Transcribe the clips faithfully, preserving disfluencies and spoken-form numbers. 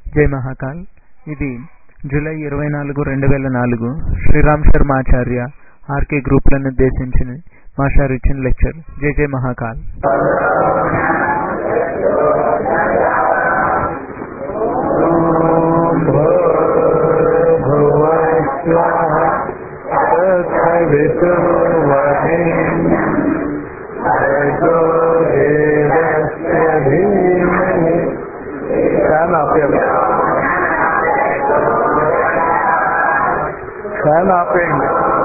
జై మహాకాల్. ఇది జూలై ఇరవై నాలుగు రెండు వేల నాలుగు శ్రీరామ్ శర్మాచార్య ఆర్కే గ్రూప్లను ఉద్దేశించి మాస్టర్ ఇచ్చిన లెక్చర్. జై జై మహాకాల్. ఫ్యాన్ ఆపేయండి, ఫ్యాన్ ఆపేయండి.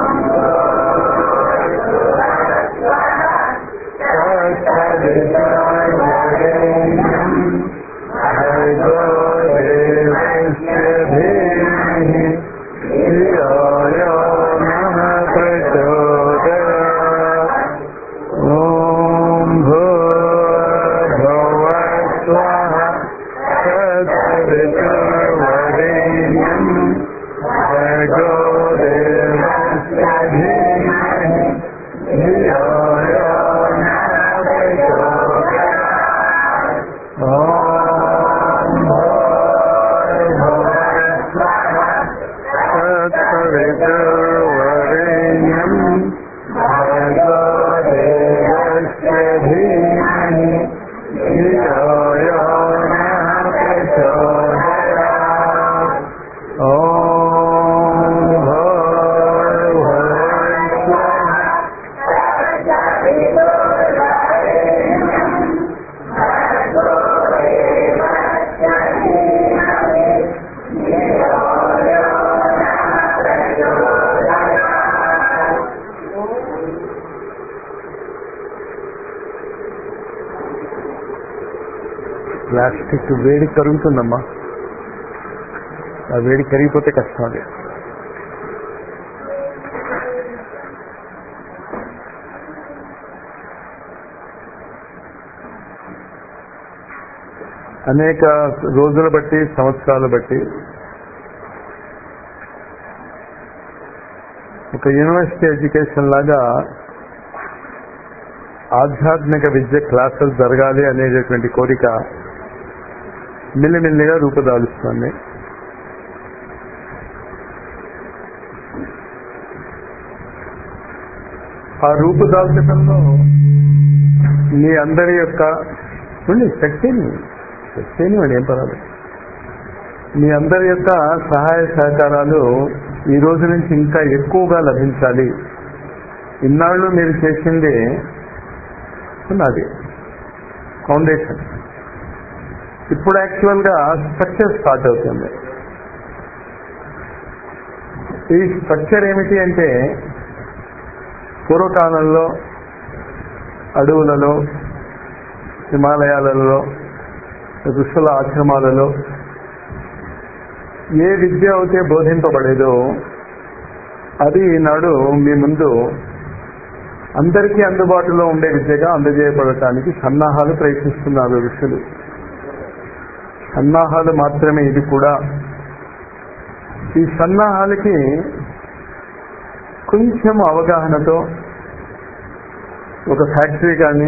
ప్లాస్టిక్ వేడి కరుగుతుందమ్మా, ఆ వేడి కరిగిపోతే కష్టం. అది అనేక రోజుల బట్టి సంవత్సరాలు బట్టి ఒక యూనివర్సిటీ ఎడ్యుకేషన్ లాగా ఆధ్యాత్మిక విద్య క్లాసులు జరగాలి అనేటటువంటి కోరిక మెల్లిమెల్లిగా రూపుదాలుస్తుంది. ఆ రూపుదాల్చడంలో మీ అందరి యొక్క శక్తిని శక్తిని వాడు ఏం పర్వాలేదు, మీ అందరి యొక్క సహాయ సహకారాలు ఈ రోజు నుంచి ఇంకా ఎక్కువగా లభించాలి. ఇన్నాళ్ళు మీరు చేసింది ఉన్నది ఫౌండేషన్. ఇప్పుడు యాక్చువల్గా స్ట్రక్చర్ స్టార్ట్ అవుతుంది. ఈ స్ట్రక్చర్ ఏమిటి అంటే, పూర్వకాలంలో అడవులలో, హిమాలయాలలో, ఋషుల ఆశ్రమాలలో ఏ విద్య అయితే బోధింపబడేదో అది ఈనాడు మీ ముందు అందరికీ అందుబాటులో ఉండే విద్యగా అందజేయబడటానికి సన్నాహాలు ప్రయత్నిస్తున్నారు ఋషులు. సన్నాహాలు మాత్రమే ఇది కూడా. ఈ సన్నాహాలకి కొంచెం అవగాహనతో ఒక ఫ్యాక్టరీ కానీ,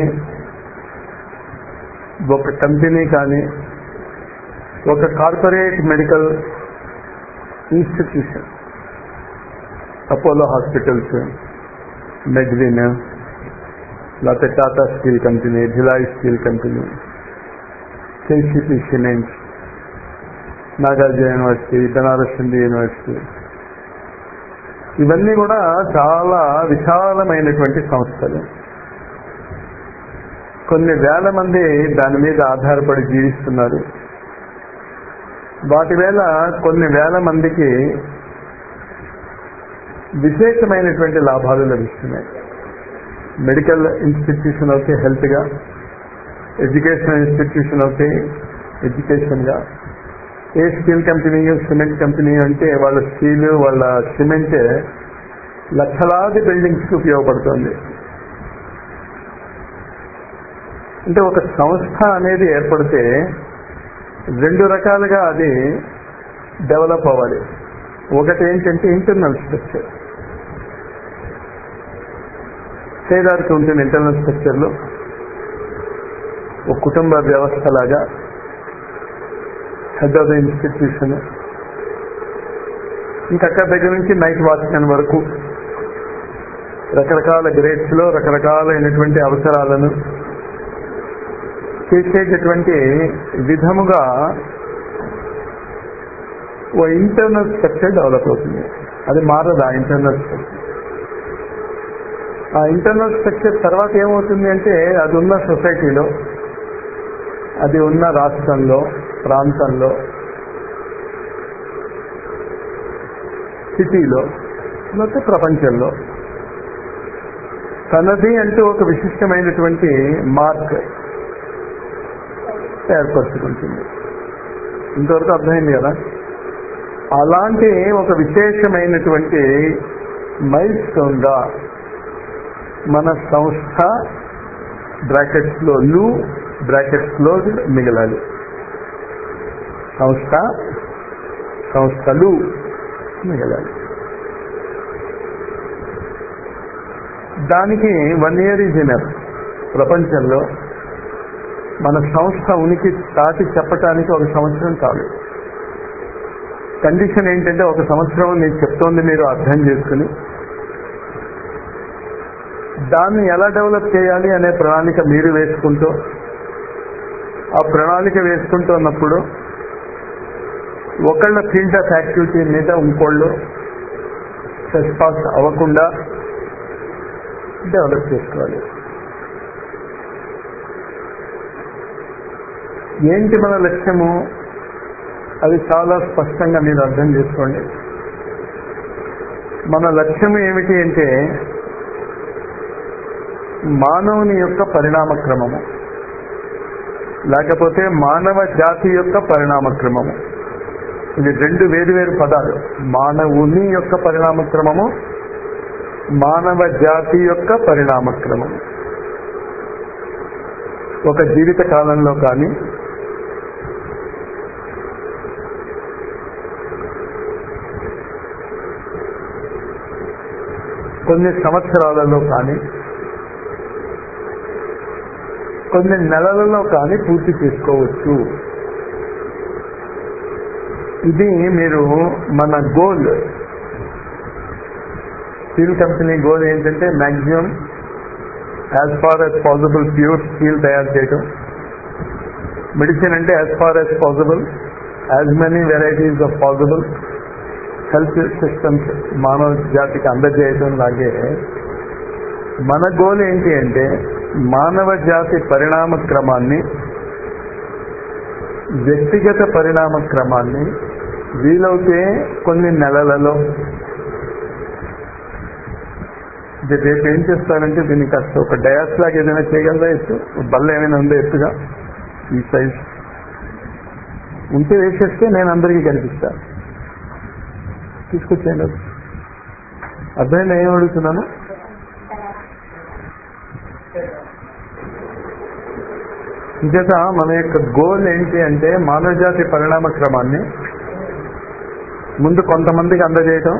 ఒక కంపెనీ కానీ, ఒక corporate medical institution, Apollo hospitals, Medwin, లేకపోతే Tata steel company, Bhilai steel company, KCP cement, Nagarjuna university, Banaras Hindu university, ఇవన్నీ కూడా చాలా విశాలమైనటువంటి సంస్థలు. కొన్ని వేల మంది దాని మీద ఆధారపడి జీవిస్తున్నారు. వాటి వేళ కొన్ని వేల మందికి విశేషమైనటువంటి లాభాలు లభిస్తున్నాయి. మెడికల్ ఇన్స్టిట్యూషన్ అయితే హెల్త్గా, ఎడ్యుకేషనల్ ఇన్స్టిట్యూషన్ అయితే ఎడ్యుకేషన్గా, ఏ స్టీల్ కంపెనీ, సిమెంట్ కంపెనీ అంటే వాళ్ళ స్టీల్, వాళ్ళ సిమెంట్ లక్షలాది బిల్డింగ్స్కి ఉపయోగపడుతుంది. అంటే ఒక సంస్థ అనేది ఏర్పడితే రెండు రకాలుగా అది డెవలప్ అవ్వాలి. ఒకటి ఏంటంటే ఇంటర్నల్ స్ట్రక్చర్, పేదారికి ఉంటుంది ఇంటర్నల్ స్ట్రక్చర్లో. ఒక కుటుంబ వ్యవస్థలాగా హెడ్ ఆఫ్ ద ఇన్స్టిట్యూషన్, ఇంకక్కడ దగ్గర నుంచి నైట్ వాచ్మెన్ వరకు రకరకాల గ్రేడ్స్ లో రకరకాలైనటువంటి అవసరాలను చేసేటటువంటి విధముగా ఓ ఇంటర్నల్ స్ట్రక్చర్ డెవలప్ అవుతుంది. అది మారదు ఆ ఇంటర్నల్ స్ట్రక్చర్. ఆ ఇంటర్నల్ స్ట్రక్చర్ తర్వాత ఏమవుతుంది అంటే అది ఉన్న సొసైటీలో, అది ఉన్న రాష్ట్రంలో, ప్రాంతంలో, సిటీలో, లేకపోతే ప్రపంచంలో తనది అంటూ ఒక విశిష్టమైనటువంటి మార్క్ ఏర్పరచుకుంటుంది. ఇంతవరకు అర్థమైంది కదా? అలాంటి ఒక విశేషమైనటువంటి మైల్ స్టోన్ గా మన సంస్థ బ్రాకెట్స్ లో లు బ్రాకెట్స్ లో మిగలాలి. సంస్థ సంస్థలు మిగలాలి. దానికి వన్ ఇయర్ ఈజ్ ఎనఫ్. ప్రపంచంలో మన సంస్థ ఉనికి దాటి చెప్పటానికి ఒక సంవత్సరం చాలు. కండిషన్ ఏంటంటే ఒక సంవత్సరం నేను చెప్తోంది మీరు అర్థం చేసుకుని దాన్ని ఎలా డెవలప్ చేయాలి అనే ప్రణాళిక మీరు వేసుకుంటూ, ఆ ప్రణాళిక వేసుకుంటున్నప్పుడు ఒకళ్ళ ఫీల్డ్ ఆఫ్ యాక్టివిటీ మీద ఇంకోళ్ళు సస్పాస్ అవ్వకుండా డెవలప్ చేసుకోవాలి. ఏంటి మన లక్ష్యము? అది చాలా స్పష్టంగా మీరు అర్థం చేసుకోండి. మన లక్ష్యం ఏమిటి అంటే మానవుని యొక్క పరిణామ క్రమము, లేకపోతే మానవ జాతి యొక్క పరిణామ క్రమము. ఇవి రెండు వేరు వేరు పదాలు. మానవుని యొక్క పరిణామ క్రమము, మానవ జాతి యొక్క పరిణామ క్రమము. ఒక జీవిత కాలంలో కానీ, కొన్ని సంవత్సరాలలో కానీ, కొన్ని నెలలలో కానీ పూర్తి చేసుకోవచ్చు. ఇది మీరు మన గోల్. స్టీల్ కంపెనీ గోల్ ఏంటంటే maximum as far as possible pure steel తయారు చేయటం. మెడిసిన్ అంటే as far as possible as many varieties of possible health systems మానవ జాతికి అందజేయటం. లాగే మన గోల్ ఏంటి అంటే మానవ జాతి పరిణామ క్రమాన్ని, వ్యక్తిగత పరిణామ క్రమాన్ని వీలవుతే కొన్ని నెలలలో, రేపు ఏం చేస్తారంటే దీనికి కాస్త ఒక డయాస్ లాగా ఏదైనా చేయగలరా? ఎత్తు బల్ల ఏమైనా ఉందో ఎత్తుగా ఈ సైజ్ ఉంటే వేసేస్తే నేను అందరికీ కనిపిస్తాను. తీసుకొచ్చేయండి. అర్థమైంది ఏం అడుగుతున్నాను? ఇంచేత మన యొక్క గోల్ ఏంటి అంటే మానవజాతి పరిణామ క్రమాన్ని ముందు కొంతమందికి అందజేయటం,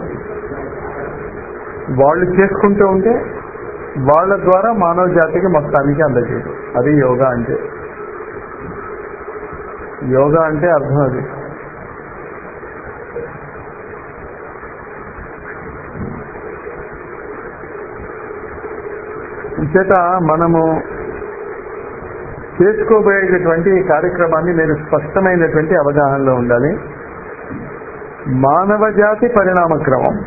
వాళ్ళు చేసుకుంటూ ఉంటే వాళ్ళ ద్వారా మానవ జాతికి మొత్తానికి అందజేయటం. అది యోగా అంటే. యోగా అంటే అర్థం అది. ఇంచేత మనము చేసుకోబోయేటటువంటి ఈ కార్యక్రమాన్ని మీరు స్పష్టమైనటువంటి అవగాహనలో ఉండాలి. మానవ జాతి పరిణామ క్రమం,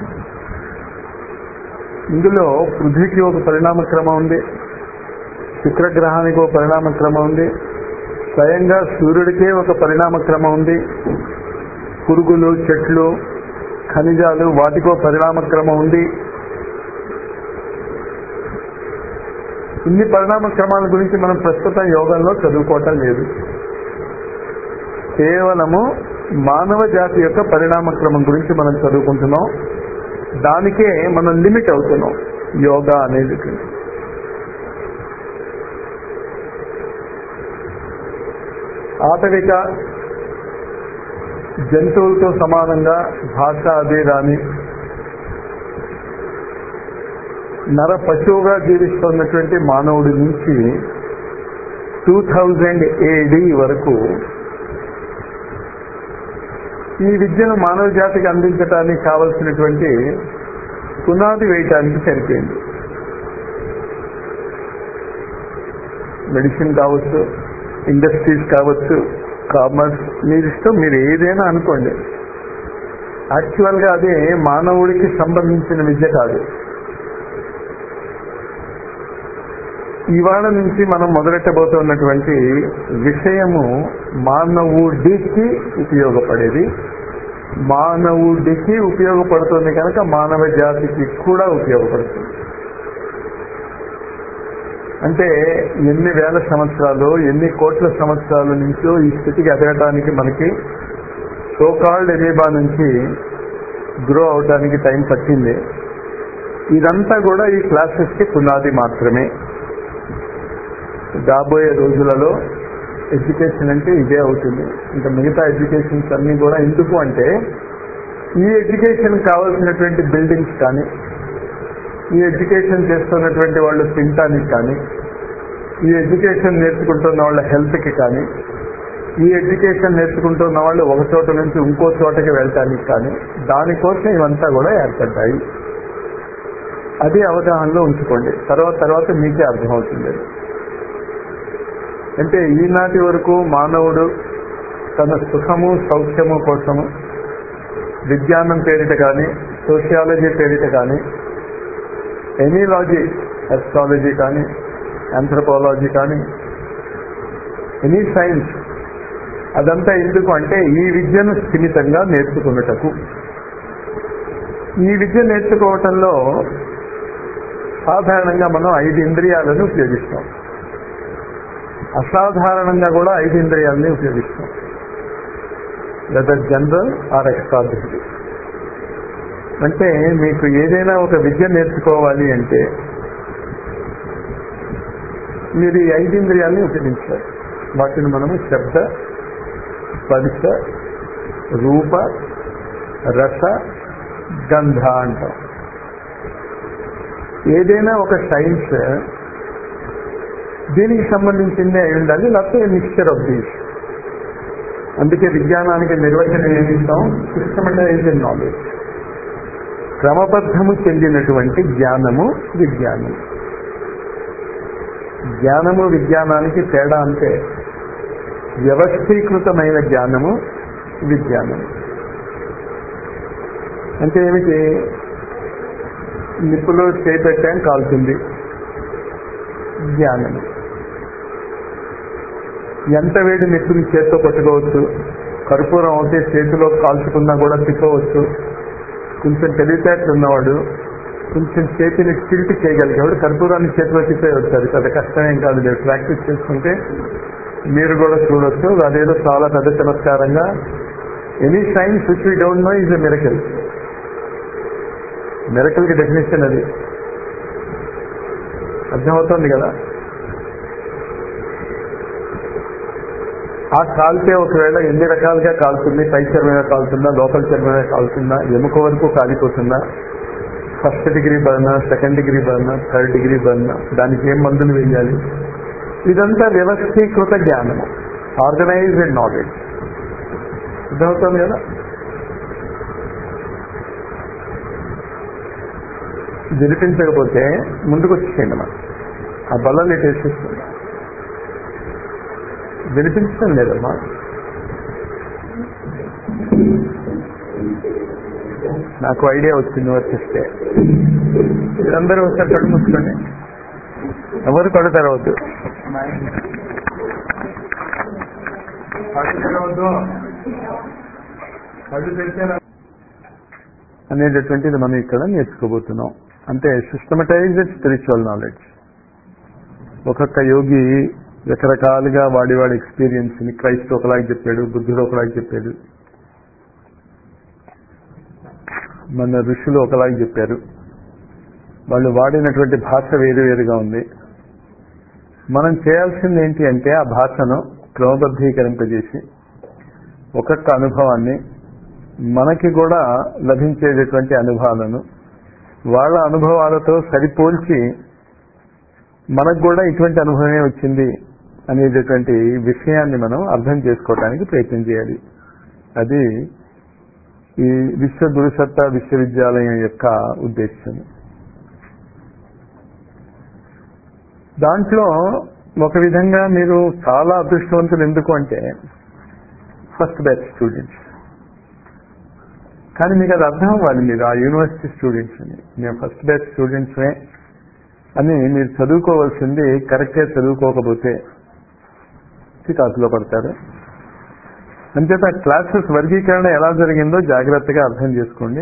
ఇందులో పృథ్వీకి ఒక పరిణామ క్రమం ఉంది, శుక్రగ్రహానికి ఒక పరిణామ క్రమం ఉంది, స్వయంగా సూర్యుడికే ఒక పరిణామ క్రమం ఉంది, పురుగులు, చెట్లు, ఖనిజాలు వాటికో పరిణామ క్రమం ఉంది. ఇన్ని పరిణామ క్రమాల గురించి మనం ప్రస్తుతం యోగంలో చదువుకోవటం లేదు. కేవలము మానవ జాతి యొక్క పరిణామ క్రమం గురించి మనం చదువుకుంటున్నాం. దానికే మనం లిమిట్ అవుతున్నాం యోగా అనేది. ఆటవిక జంతువులతో సమానంగా భాష అదే రాని నర పశువుగా జీవిస్తున్నటువంటి మానవుడి నుంచి టూ థౌజండ్ ఏడి వరకు ఈ విద్యను మానవ జాతికి అందించడానికి కావలసినటువంటి పునాది వేయటానికి సరిపోయింది. మెడిసిన్ కావచ్చు, ఇండస్ట్రీస్ కావచ్చు, కామర్స్, మీరు ఇష్టం, మీరు ఏదైనా అనుకోండి. యాక్చువల్గా అదే మానవుడికి సంబంధించిన విద్య కాదు. ఇవాళ నుంచి మనం మొదలెట్టబోతున్నటువంటి విషయము మానవుడికి ఉపయోగపడేది, మానవుడికి ఉపయోగపడుతుంది కనుక మానవ జాతికి కూడా ఉపయోగపడుతుంది. అంటే ఎన్ని వేల సంవత్సరాలు, ఎన్ని కోట్ల సంవత్సరాల నుంచో ఈ స్థితికి ఎదగటానికి మనకి సోకాల్డ్ ఎమీబా నుంచి గ్రో అవడానికి టైం పట్టింది. ఇదంతా కూడా ఈ క్లాసెస్కి పునాది మాత్రమే. రాబోయే రోజులలో ఎడ్యుకేషన్ అంటే ఇదే అవుతుంది. ఇంకా మిగతా ఎడ్యుకేషన్స్ అన్నీ కూడా ఎందుకు అంటే ఈ ఎడ్యుకేషన్ కావాల్సినటువంటి బిల్డింగ్స్ కానీ, ఈ ఎడ్యుకేషన్ చేస్తున్నటువంటి వాళ్ళు తినటానికి కానీ, ఈ ఎడ్యుకేషన్ నేర్చుకుంటున్న వాళ్ళ హెల్త్కి కానీ, ఈ ఎడ్యుకేషన్ నేర్చుకుంటున్న వాళ్ళు ఒక చోట నుంచి ఇంకో చోటకి వెళ్ళటానికి కానీ, దానికోసం ఇవంతా కూడా ఏర్పడ్డాయి. అది అవగాహనలో ఉంచుకోండి. తర్వాత తర్వాత మీకే అర్థమవుతుంది. అంటే ఈనాటి వరకు మానవుడు తన సుఖము సౌఖ్యము కోసము విజ్ఞానం పేరిట కానీ, సోషియాలజీ పేరిట కానీ, ఎనీలాజీ, ఎస్ట్రాలజీ కానీ, ఆంథ్రోపాలజీ కానీ, ఎనీ సైన్స్, అదంతా ఎందుకు అంటే ఈ విద్యను స్థిమితంగా నేర్చుకున్నటకు. ఈ విద్య నేర్చుకోవటంలో సాధారణంగా మనం ఐదు ఇంద్రియాలను ఉపయోగిస్తాం. అసాధారణంగా కూడా ఐదు ఇంద్రియాలని ఉపయోగిస్తాం. Whether general or extraordinary. అంటే మీకు ఏదైనా ఒక విద్య నేర్చుకోవాలి అంటే మీరు ఈ ఐదు ఇంద్రియాలని ఉపయోగించాలి. వాటిని మనము శబ్ద, స్పర్శ, రూప, రస, గంధ అంటాం. ఏదైనా ఒక సైన్స్ దీనికి సంబంధించిందే అయి ఉండాలి, లేకపోతే మిక్స్చర్ ఆఫ్ దీస్. అందుకే విజ్ఞానానికి నిర్వచనం ఏమిస్తాం? Systematised knowledge. క్రమబద్ధము చెందినటువంటి జ్ఞానము విజ్ఞానం. జ్ఞానము విజ్ఞానానికి తేడా అంటే వ్యవస్థీకృతమైన జ్ఞానము విజ్ఞానం. అంటే ఏమిటి? నిప్పులో చేపెట్టాం కాలుతుంది, జ్ఞానము. ఎంత వేడి నిప్పుని చేత్తో పట్టుకోవచ్చు, కర్పూరం అవుతే చేతిలో కాల్చుకున్నా కూడా తిప్పవచ్చు. కొంచెం తెలివితేటలు ఉన్నవాడు కొంచెం చేతిని టిల్ట్ చేయగలిగేవాడు కర్పూరాన్ని చేతిలో తిప్పేయవచ్చు. అది పెద్ద కష్టమేం కాదు, లేదు. ప్రాక్టీస్ చేసుకుంటే మీరు కూడా చూడొచ్చు. అదేదో చాలా పెద్ద చమత్కారంగా. Any science which we don't know is a miracle. మిరకల్కి డెఫినేషన్ అది. అర్థమవుతుంది కదా? ఆ కాల్తే ఒకవేళ ఎన్ని రకాలుగా కాలుతుంది, పై చర్మమే కాలుతుందా, లోపల చర్మమే కాలుతుందా, ఎముక వరకు కాలిపోతుందా, first degree burn, second degree burn, third degree burn, దానికి ఏం మందులు వేయాలి, ఇదంతా వ్యవస్థీకృత జ్ఞానము, ఆర్గనైజ్డ్ నాలెడ్జ్. అర్థమవుతుంది కదా? వినిపించకపోతే ముందుకు వచ్చేయండి. మనం ఆ బల్లలు వేసేస్తున్నా. వినిపించడం లేదమ్మా. నాకు ఐడియా వచ్చింది వర్తిస్తే. మీరందరూ ఒకసారి కళ్ళు మూసుకోండి. ఎవరు కళ్ళు తెరవద్దు. కళ్ళు తెరవద్దు. కళ్ళు తెరిచారా అనేటటువంటిది మనం ఇక్కడ నేర్చుకోబోతున్నాం. అంటే సిస్టమటైజ్డ్ స్పిరిచువల్ నాలెడ్జ్. ఒక్కొక్క యోగి రకరకాలుగా వాడి వాడి ఎక్స్పీరియన్స్ని, క్రైస్తు ఒకలాగా చెప్పాడు, బుద్ధుడు ఒకలాగా చెప్పాడు, మన ఋషులు ఒకలాగా చెప్పారు. వాళ్ళు వాడినటువంటి భాష వేరు వేరుగా ఉంది. మనం చేయాల్సింది ఏంటి అంటే ఆ భాషను క్రమబద్ధీకరింపజేసి ఒక్కొక్క అనుభవాన్ని, మనకి కూడా లభించేటటువంటి అనుభవాలను వాళ్ళ అనుభవాలతో సరిపోల్చి మనకు కూడా ఇటువంటి అనుభవమే వచ్చింది అనేటటువంటి విషయాన్ని మనం అర్థం చేసుకోవడానికి ప్రయత్నం చేయాలి. అది ఈ విశ్వ గురుసత్తా విశ్వవిద్యాలయం యొక్క ఉద్దేశం. దాంట్లో ఒక విధంగా మీరు చాలా అదృష్టవంతులు. ఎందుకు అంటే ఫస్ట్ బ్యాచ్ స్టూడెంట్స్. కానీ మీకు అది అర్థం అవ్వాలి, మీరు ఆ యూనివర్సిటీ స్టూడెంట్స్ అని, మేము ఫస్ట్ బ్యాచ్ స్టూడెంట్స్మే అని మీరు చదువుకోవాల్సింది కరెక్ట్గా చదువుకోకపోతే చికాకులో పడతారు. అంచేత క్లాసెస్ వర్గీకరణ ఎలా జరిగిందో జాగ్రత్తగా అర్థం చేసుకోండి.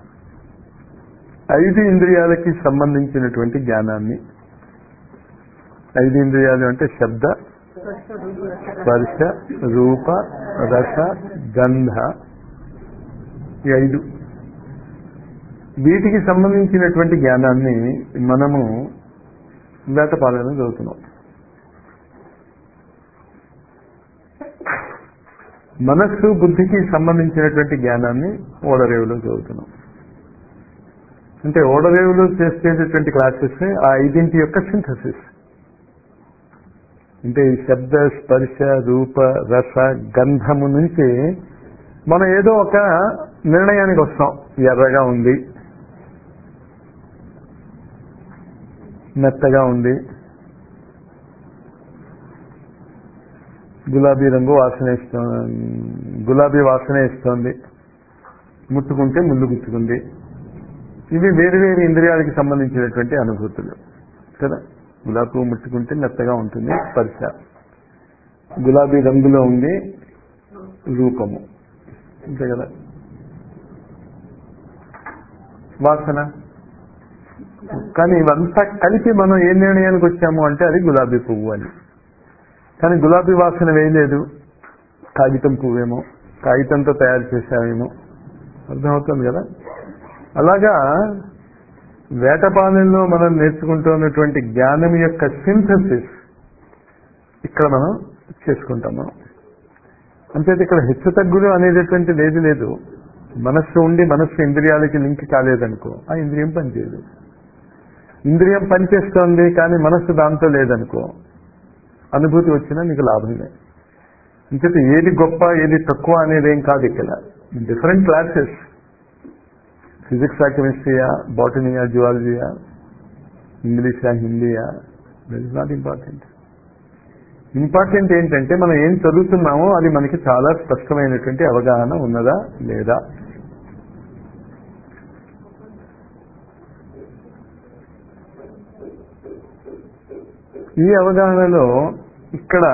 ఐదు ఇంద్రియాలకి సంబంధించినటువంటి జ్ఞానాన్ని, ఐదు ఇంద్రియాలు అంటే శబ్ద, స్పర్శ, రూప, రస, గంధ, ఈ ఐదు, వీటికి సంబంధించినటువంటి జ్ఞానాన్ని మనము వేటపాలన చదువుతున్నాం. మనస్సు బుద్ధికి సంబంధించినటువంటి జ్ఞానాన్ని ఓడరేవులో చదువుతున్నాం. అంటే ఓడరేవులో చేసేటటువంటి క్లాసెస్ ఆ ఐదింటి యొక్క సింథసిస్. అంటే ఈ శబ్ద, స్పర్శ, రూప, రస, గంధము నుంచి మనం ఏదో ఒక నిర్ణయానికి వస్తాం. ఎర్రగా ఉంది, మెత్తగా ఉంది, గులాబీ రంగు వాసన ఇస్తుంది, గులాబీ వాసన ఇస్తోంది, ముట్టుకుంటే ముళ్ళు గుచ్చుకుంది. ఇవి వేరు వేరు ఇంద్రియాలకి సంబంధించినటువంటి అనుభూతులు కదా. గులాబీ పువ్వు ముట్టుకుంటే మెత్తగా ఉంటుంది స్పర్శ, గులాబీ రంగులో ఉంది రూపము, అంతే కదా. వాసన. కానీ ఇవంతా కలిపి మనం ఏ నిర్ణయానికి వచ్చాము అంటే అది గులాబీ పువ్వు అని. కానీ గులాబీ వాసన వేయలేదు, కాగితం పువ్వేమో, కాగితంతో తయారు చేశామేమో, అర్థమవుతుంది కదా. అలాగా వేటపాలెంలో మనం నేర్చుకుంటున్నటువంటి జ్ఞానం యొక్క సింథసిస్ ఇక్కడ మనం చేసుకుంటాం. మనం అంతే. ఇక్కడ హెచ్చు తగ్గులు అనేటటువంటి లేదు లేదు. మనస్సు ఉండి మనస్సు ఇంద్రియాలకి లింక్ కాలేదనుకో ఆ ఇంద్రియం పనిచేయదు. ఇంద్రియం పనిచేస్తోంది కానీ మనస్సు దాంతో లేదనుకో అనుభూతి వచ్చినా నీకు లాభమే. అంచేత ఏది గొప్ప ఏది తక్కువ అనేది ఏం కాదు. ఇక్కడ డిఫరెంట్ క్లాసెస్, ఫిజిక్సా, కెమిస్ట్రీయా, బాటనీయా, జువాలజీయా, ఇంగ్లీషా, హిందీయా, that is not important. Important ఏంటంటే మనం ఏం చదువుతున్నామో అది మనకి చాలా స్పష్టమైనటువంటి అవగాహన ఉన్నదా లేదా. ఈ అవగాహనలో ఇక్కడ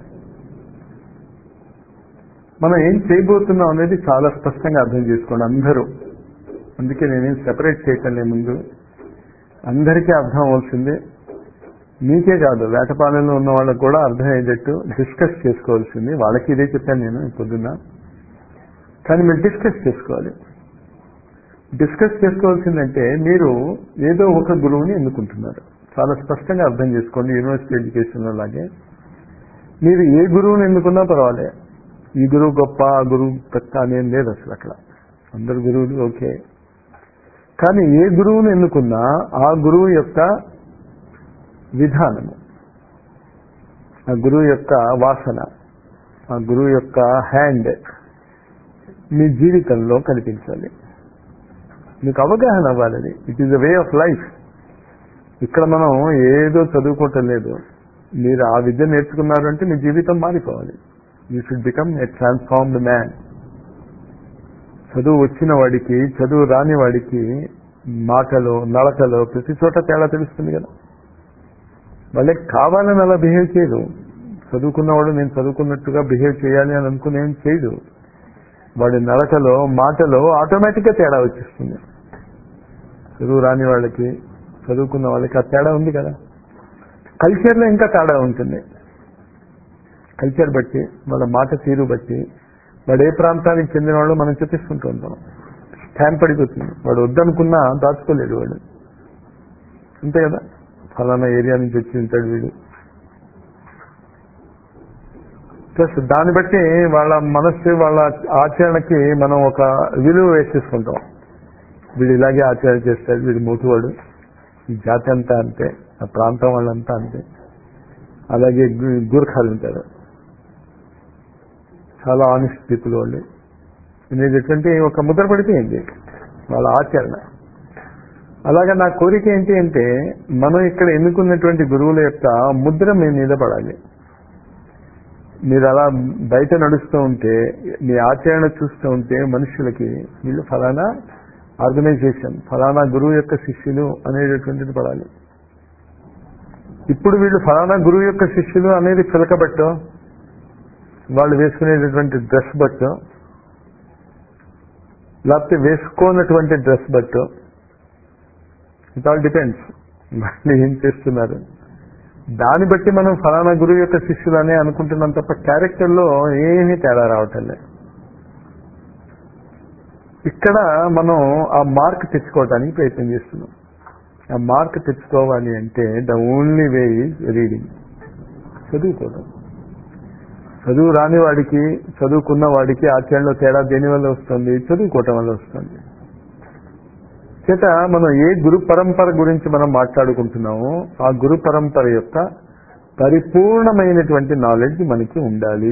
మనం ఏం చేయబోతున్నాం అనేది చాలా స్పష్టంగా అర్థం చేసుకోండి అందరూ. అందుకే నేనేం సెపరేట్ చేయటం ముందు అందరికీ అర్థం అవ్వాల్సిందే. మీకే కాదు, వేటపాలెంలో ఉన్న వాళ్ళకు కూడా అర్థమయ్యేటట్టు డిస్కస్ చేసుకోవాల్సింది. వాళ్ళకి ఇదే చెప్పాను నేను పొద్దున్న. కానీ మీరు డిస్కస్ చేసుకోవాలి. డిస్కస్ చేసుకోవాల్సిందంటే మీరు ఏదో ఒక గురువుని ఎన్నుకుంటున్నారు. చాలా స్పష్టంగా అర్థం చేసుకోండి. యూనివర్సిటీ ఎడ్యుకేషన్లో లాగే మీరు ఏ గురువుని ఎన్నుకున్నా పర్వాలే. ఈ గురువు గొప్ప, ఆ గురువు తక్కువ అనేం లేదు అసలు. అక్కడ అందరు గురువులు ఓకే. కానీ ఏ గురువుని ఎన్నుకున్నా ఆ గురువు యొక్క విధానము, ఆ గురువు యొక్క వాసన, ఆ గురువు యొక్క హ్యాండ్ మీ జీవితంలో కనిపించాలి. మీకు అవగాహన అవ్వాలి. It is a way of life. ఇక్కడ మనం ఏదో చదువుకోవటం లేదు. మీరు ఆ విద్య నేర్చుకున్నారు అంటే మీ జీవితం మారిపోవాలి. You should become a transformed man. చదువు వచ్చిన వాడికి, చదువు రాని వాడికి మాటలో, నడకలో ప్రతి చోట తేడా తెలుస్తుంది కదా. వాళ్ళకి కావాలని అలా బిహేవ్ చేయదు. చదువుకున్నవాడు నేను చదువుకున్నట్టుగా బిహేవ్ చేయాలి అని అనుకుని ఏం చేయదు. వాడి నడకలో, మాటలో ఆటోమేటిక్గా తేడా వచ్చేస్తుంది. చదువు రాని వాళ్ళకి, చదువుకున్న వాళ్ళకి ఆ తేడా ఉంది కదా. కల్చర్లో ఇంకా తేడా ఉంటుంది. కల్చర్ బట్టి, వాళ్ళ మాట తీరు బట్టి, వాడు ఏ ప్రాంతానికి చెందిన వాళ్ళు మనం చెప్పిస్తుంటూ ఉంటాం. స్టాంప్ పడిపోతుంది. వాడు వద్దనుకున్నా దాచుకోలేడు వాడు, అంతే కదా. ఫలానా ఏరియా నుంచి వచ్చి ఉంటాడు వీడు. ప్లస్ దాన్ని బట్టి వాళ్ళ మనస్సు, వాళ్ళ ఆచరణకి మనం ఒక విలువ వేసేసుకుంటాం. వీడు ఇలాగే ఆచరణ చేస్తాడు, వీడు మోటువాడు, ఈ జాతి అంతా అంతే, ఆ ప్రాంతం వాళ్ళంతా అంతే. అలాగే గూర్ఖాలు ఉంటారు, చాలా ఆనెస్ట్ పీపుల్ వాళ్ళు. అనేటటువంటి ఒక ముద్ర పడిపోయింది వాళ్ళ ఆచరణ. అలాగా నా కోరిక ఏంటి అంటే మనం ఇక్కడ ఎన్నుకున్నటువంటి గురువుల యొక్క ముద్ర మీ మీద పడాలి. మీరు అలా బయట నడుస్తూ ఉంటే మీ ఆచరణ చూస్తూ ఉంటే మనుషులకి వీళ్ళు ఫలానా ఆర్గనైజేషన్, ఫలానా గురువు యొక్క శిష్యులు అనేటటువంటిది పడాలి. ఇప్పుడు వీళ్ళు ఫలానా గురువు యొక్క శిష్యులు అనేది పిలకబట్టో, వాళ్ళు వేసుకునేటటువంటి డ్రెస్ బట్టో, లేకపోతే వేసుకోనటువంటి డ్రెస్ బట్టో, ఇట్ ఆల్ డిపెండ్స్ వాళ్ళు ఏం చేస్తున్నారు. దాన్ని బట్టి మనం ఫలానా గురువు యొక్క శిష్యులు అనే అనుకుంటున్నాం తప్ప క్యారెక్టర్లో ఏమీ తేడా రావటం లేదు. ఇక్కడ మనం ఆ మార్క్ తెచ్చుకోవడానికి ప్రయత్నం చేస్తున్నాం. ఆ మార్క్ తెచ్చుకోవాలి అంటే the only way is reading, చదువుకోవడం. చదువు రాని వాడికి చదువుకున్న వాడికి ఆచరణలో తేడా దేని వల్ల వస్తుంది? చదువుకోవటం వల్ల వస్తుంది. చేత మనం ఏ గురు పరంపర గురించి మనం మాట్లాడుకుంటున్నామో ఆ గురు పరంపర యొక్క పరిపూర్ణమైనటువంటి నాలెడ్జ్ మనకి ఉండాలి.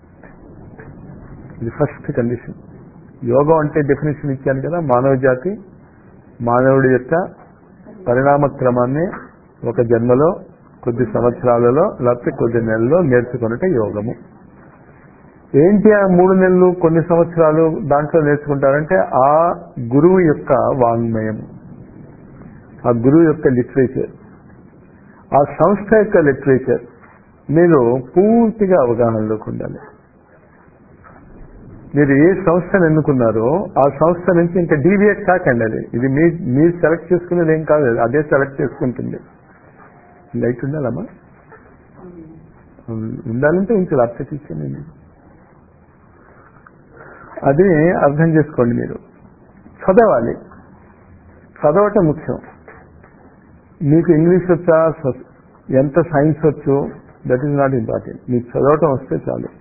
ఇది ఫస్ట్ కండిషన్. యోగం అంటే డెఫినేషన్ ఇచ్చాను కదా, మానవ జాతి మానవుడి యొక్క పరిణామ క్రమాన్ని ఒక జన్మలో కొద్ది సంవత్సరాలలో లేకపోతే కొద్ది నెలల్లో నేర్చుకున్నట్టే యోగము. ఏంటి ఆ మూడు నెలలు కొన్ని సంవత్సరాలు దాంట్లో నేర్చుకుంటారంటే ఆ గురువు యొక్క వాంగ్మయము, ఆ గురువు యొక్క లిటరేచర్, ఆ సంస్థ యొక్క లిటరేచర్ మీరు పూర్తిగా అవగాహనలోకి ఉండాలి. మీరు ఏ సంస్థను ఎన్నుకున్నారో ఆ సంస్థ నుంచి ఇంకా డీవియేట్ కాకండి. అది ఇది మీ మీరు సెలెక్ట్ చేసుకునేది ఏం కాదు, అదే సెలెక్ట్ చేసుకుంటుంది. లైట్ ఉండాలమ్మా, ఉండాలంటే ఇంక లాప్టాప్ ఇచ్చానండి. అది అర్థం చేసుకోండి. మీరు చదవాలి, చదవటం ముఖ్యం. మీకు ఇంగ్లీష్ వచ్చా, ఎంత సైన్స్ వచ్చు, దట్ ఈజ్ నాట్ ఇంపార్టెంట్. మీకు చదవటం వస్తే చాలు.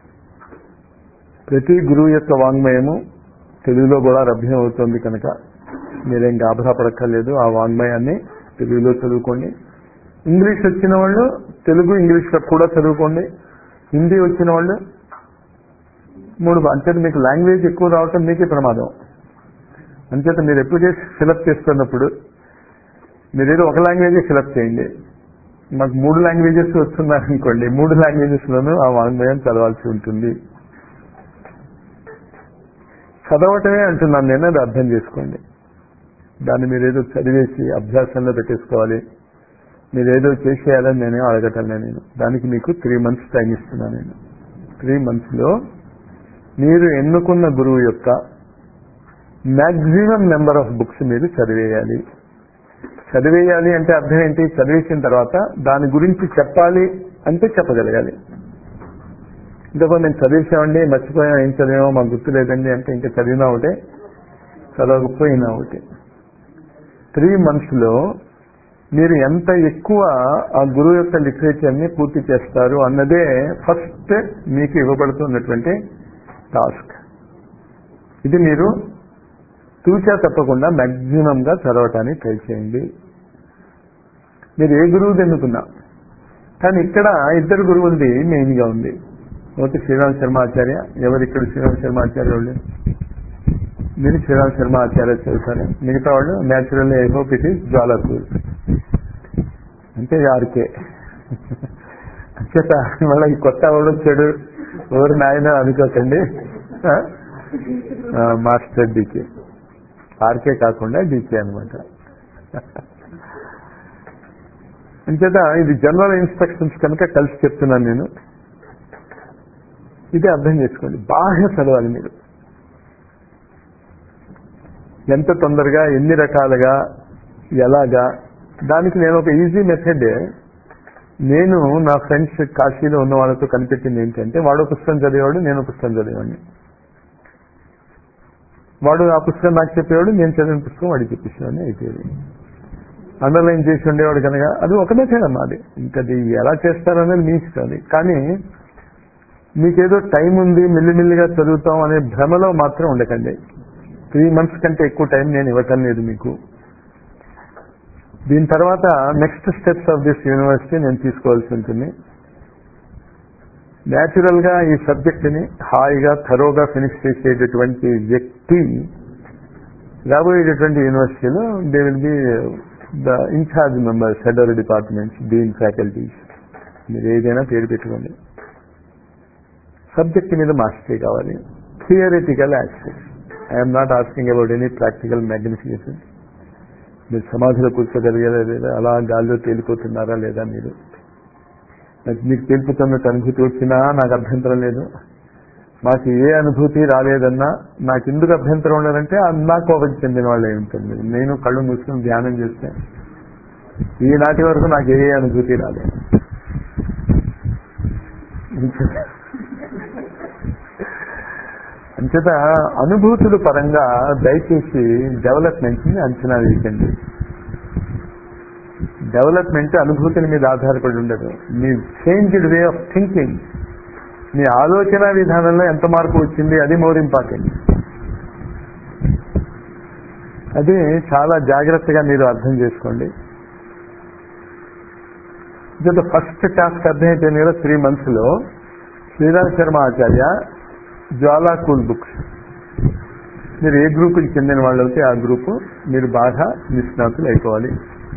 ప్రతి గురువు యొక్క వాంగ్మయము తెలుగులో కూడా లభ్యం అవుతుంది కనుక మీరేం గాబరా పడక్కర్లేదు. ఆ వాంగ్మయాన్ని తెలుగులో చదువుకోండి. ఇంగ్లీష్ వచ్చిన వాళ్ళు తెలుగు ఇంగ్లీష్లో కూడా చదువుకోండి. హిందీ వచ్చిన వాళ్ళు మూడు. అంచేత మీకు లాంగ్వేజ్ ఎక్కువ రావటం మీకే ప్రమాదం. అంచేత మీరు ఎప్పుడు చేసి ఫిలప్ చేస్తున్నప్పుడు మీరేదో ఒక లాంగ్వేజే ఫిలప్ చేయండి. మాకు మూడు లాంగ్వేజెస్ వస్తున్నారనుకోండి, మూడు లాంగ్వేజెస్లోనూ ఆ వాంగ్మయం చదవాల్సి ఉంటుంది. చదవటమే అంటున్నాను నేను, అది అర్థం చేసుకోండి. దాన్ని మీరేదో చదివేసి అభ్యాసంలో పెట్టేసుకోవాలి, మీరేదో చేసేయాలని నేనే అడగటం నేను. దానికి మీకు త్రీ మంత్స్ టైం ఇస్తున్నాను నేను. త్రీ మంత్స్లో మీరు ఎన్నుకున్న గురువు యొక్క మ్యాక్సిమం నెంబర్ ఆఫ్ బుక్స్ మీరు చదివేయాలి. చదివేయాలి అంటే అర్థం ఏంటి? చదివేసిన తర్వాత దాని గురించి చెప్పాలి అంటే చెప్పగలగాలి. ఇంతకు నేను చదివేసామండి, మర్చిపోయాం, ఏం చదివామో మాకు గుర్తు లేదండి అంటే ఇంకా చదివినా ఒకటే, చదవకపోయినా ఒకటే. త్రీ మంత్స్లో మీరు ఎంత ఎక్కువ ఆ గురువు యొక్క లిటరేచర్ని పూర్తి చేస్తారు అన్నదే ఫస్ట్ మీకు ఇవ్వబడుతున్నటువంటి టాస్క్. ఇది మీరు తూచా తప్పకుండా మ్యాక్సిమంగా చదవటానికి ట్రై చేయండి. మీరు ఏ గురువుది ఎన్నుకున్నా. కానీ ఇక్కడ ఇద్దరు గురువులది మెయిన్గా ఉంది. ఒకటి శ్రీరామ్ శర్మ ఆచార్య. ఎవరు ఇక్కడ శ్రీరామ్ శర్మ ఆచార్య వాళ్ళు? మీరు శ్రీరామ్ శర్మ ఆచార్య చదువుతారు. మిగతా వాళ్ళు natural I hope it is Jwalapur అంటే ఆర్కే. అంచేత మళ్ళీ ఈ కొత్త వాళ్ళు చెడు ఎవరు నాయన అనుకోకండి. మాస్టర్ డీకే, ఆర్కే కాకుండా డీకే అనమాట. అంచేత ఇది జనరల్ ఇన్స్ట్రక్షన్స్ కనుక కలిసి చెప్తున్నాను నేను. ఇదే అర్థం చేసుకోండి. బాగా చదవాలి మీరు. ఎంత తొందరగా, ఎన్ని రకాలుగా, ఎలాగా, దానికి నేను ఒక ఈజీ మెథడ్ నేను నా ఫ్రెండ్స్ కాశీలో ఉన్న వాళ్ళతో కనిపెట్టింది ఏంటంటే, వాడు పుస్తకం చదివేవాడు, నేను పుస్తకం చదివేవాడిని. వాడు ఆ పుస్తకం నాకు చెప్పేవాడు, నేను చదివిన పుస్తకం వాడికి చెప్పేసేవాడిని. అయిపోయేది. అండర్లైన్ చేసి ఉండేవాడు కనుక అది ఒక మెథడ్ అన్నమాట. ఇంకది ఎలా చేస్తారనేది మీ ఇష్టం. కానీ మీకేదో టైం ఉంది, మిల్లిమిల్లిగా చదువుతాం అనే భ్రమలో మాత్రం ఉండకండి. త్రీ మంత్స్ కంటే ఎక్కువ టైం నేను ఇవ్వటం లేదు మీకు. దీని తర్వాత next steps of this university నేను తీసుకోవాల్సి ఉంటుంది. న్యాచురల్ గా ఈ సబ్జెక్ట్ ని హాయిగా థరోగా ఫినిష్ చేసేటటువంటి వ్యక్తి రాబోయేటటువంటి యూనివర్సిటీలో they will be the in charge members, head of departments, dean faculties, మీరు ఏదైనా పేరు పెట్టుకోండి. సబ్జెక్ట్ మీద మాస్టరీ కావాలి, theoretical access. I'm not asking about any practical magnification. మీరు సమాధిలో కూర్చోగలిగారా లేదా, అలా గాల్లో తేలిపోతున్నారా లేదా, మీరు మీకు తేలిపోతున్నట్టు అనుభూతి వచ్చినా నాకు అభ్యంతరం లేదు. మాకు ఏ అనుభూతి రాలేదన్నా నాకు ఎందుకు అభ్యంతరం ఉండదంటే నా కోపం చెందిన వాళ్ళు ఏమిటండి. నేను కళ్ళు మూసుకుని ధ్యానం చేస్తే ఈనాటి వరకు నాకు ఏ అనుభూతి రాలేదు. అంచేత అనుభూతుల పరంగా దయచేసి డెవలప్మెంట్ ని అంచనా వేయకండి. డెవలప్మెంట్ అనుభూతుల మీద ఆధారపడి ఉండదు. మీ చేంజ్డ్ వే ఆఫ్ థింకింగ్, మీ ఆలోచన విధానంలో ఎంత మార్పు వచ్చింది, అది మోర్ ఇంపార్టెంట్. అది చాలా జాగ్రత్తగా మీరు అర్థం చేసుకోండి. ఫస్ట్ టాస్క్ అర్థమైపోయింది కదా. త్రీ మంత్స్ లో శ్రీరామ్ శర్మ ఆచార్య జ్వాలా కూల్ బుక్స్, మీరు ఏ గ్రూపుకి చెందిన వాళ్ళు అయితే ఆ గ్రూపు మీరు బాగా నిష్ణాతులు అయిపోవాలి.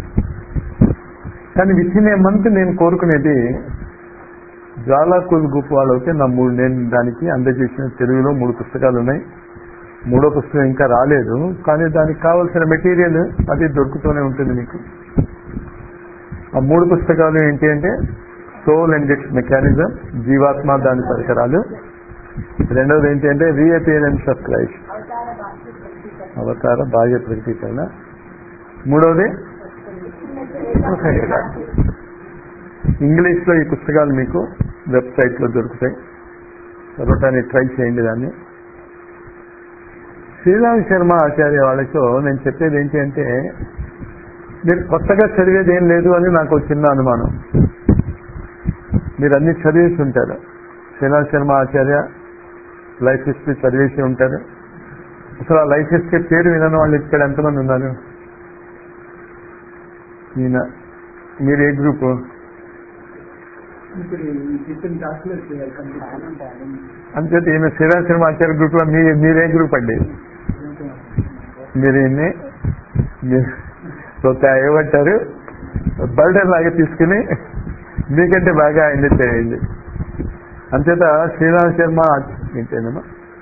కానీ విత్ ఇన్ ఏ మంత్ నేను కోరుకునేది జ్వాలా కూల్ గ్రూప్ వాళ్ళు అయితే నా మూడు నేను దానికి అందజేసిన తెలుగులో మూడు పుస్తకాలు ఉన్నాయి. మూడో పుస్తకం ఇంకా రాలేదు, కానీ దానికి కావాల్సిన మెటీరియల్ అది దొరుకుతూనే ఉంటుంది మీకు. ఆ మూడు పుస్తకాలు ఏంటి అంటే సోల్ అండ్ ఇట్స్ మెకానిజం, జీవాత్మ దాని పరికరాలు. రెండవది ఏంటి అంటే రీఅపియరెన్స్ ఆఫ్ క్రైస్ట్, అవతార బాహ్య ప్రకటీకరణ. మూడవది ఇంగ్లీష్ లో ఈ పుస్తకాలు మీకు వెబ్సైట్ లో దొరుకుతాయి, చదవటానికి ట్రై చేయండి దాన్ని. శ్రీరామ్ శర్మ ఆచార్య వాళ్ళతో నేను చెప్పేది ఏంటి అంటే మీరు కొత్తగా చదివేది ఏం లేదు అని నాకు చిన్న అనుమానం. మీరు అన్ని చదివేసి ఉంటారు. శ్రీరామ్ శర్మ ఆచార్య లైఫ్ హిస్టరీ చదివేసి ఉంటారు. అసలు ఆ లైఫ్ హిస్టరీ పేరు వినని వాళ్ళు ఇక్కడ ఎంతమంది ఉన్నారు? ఈయన మీరు ఏ గ్రూపు? అంతే. ఈయన శ్రీరామ్ శర్మ ఆచార్య గ్రూప్ లో మీ మీరే గ్రూప్ అండి? మీరు ఈయన్ని ఒక ఏమంటారు బర్డన్ లాగా తీసుకుని మీకంటే బాగా ఆయన్ని చేయండి. అంచేత శ్రీరామ్ శర్మ ఏంటేనమ్మా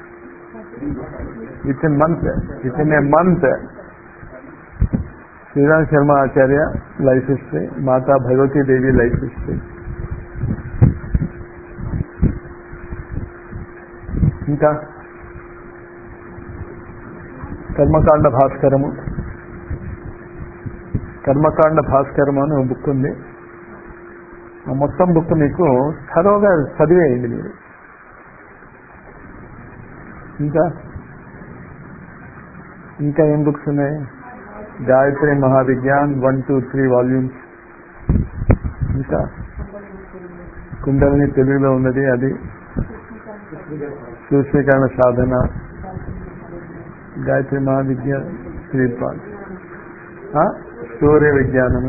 within month within a month Shriram Sharma Acharya life history, Mata Bhagwati Devi life history, ఇంకా కర్మకాండ భాస్కరము కర్మకాండ భాస్కరము అని ఒక బుక్ ఉంది. ఆ మొత్తం బుక్ మీకు థరోగా చదివేయండి మీరు. ఇంకా ఇంకా ఏం బుక్స్ ఉన్నాయి? Gayatri Mahavigyan one two three volumes. ఇంకా కుండలిని తెలుగులో ఉన్నది, అది సూక్ష్మీకరణ సాధన, గాయత్రి మహావిజ్ఞాన్ త్రీ పార్ట్స్, సూర్య విజ్ఞానము,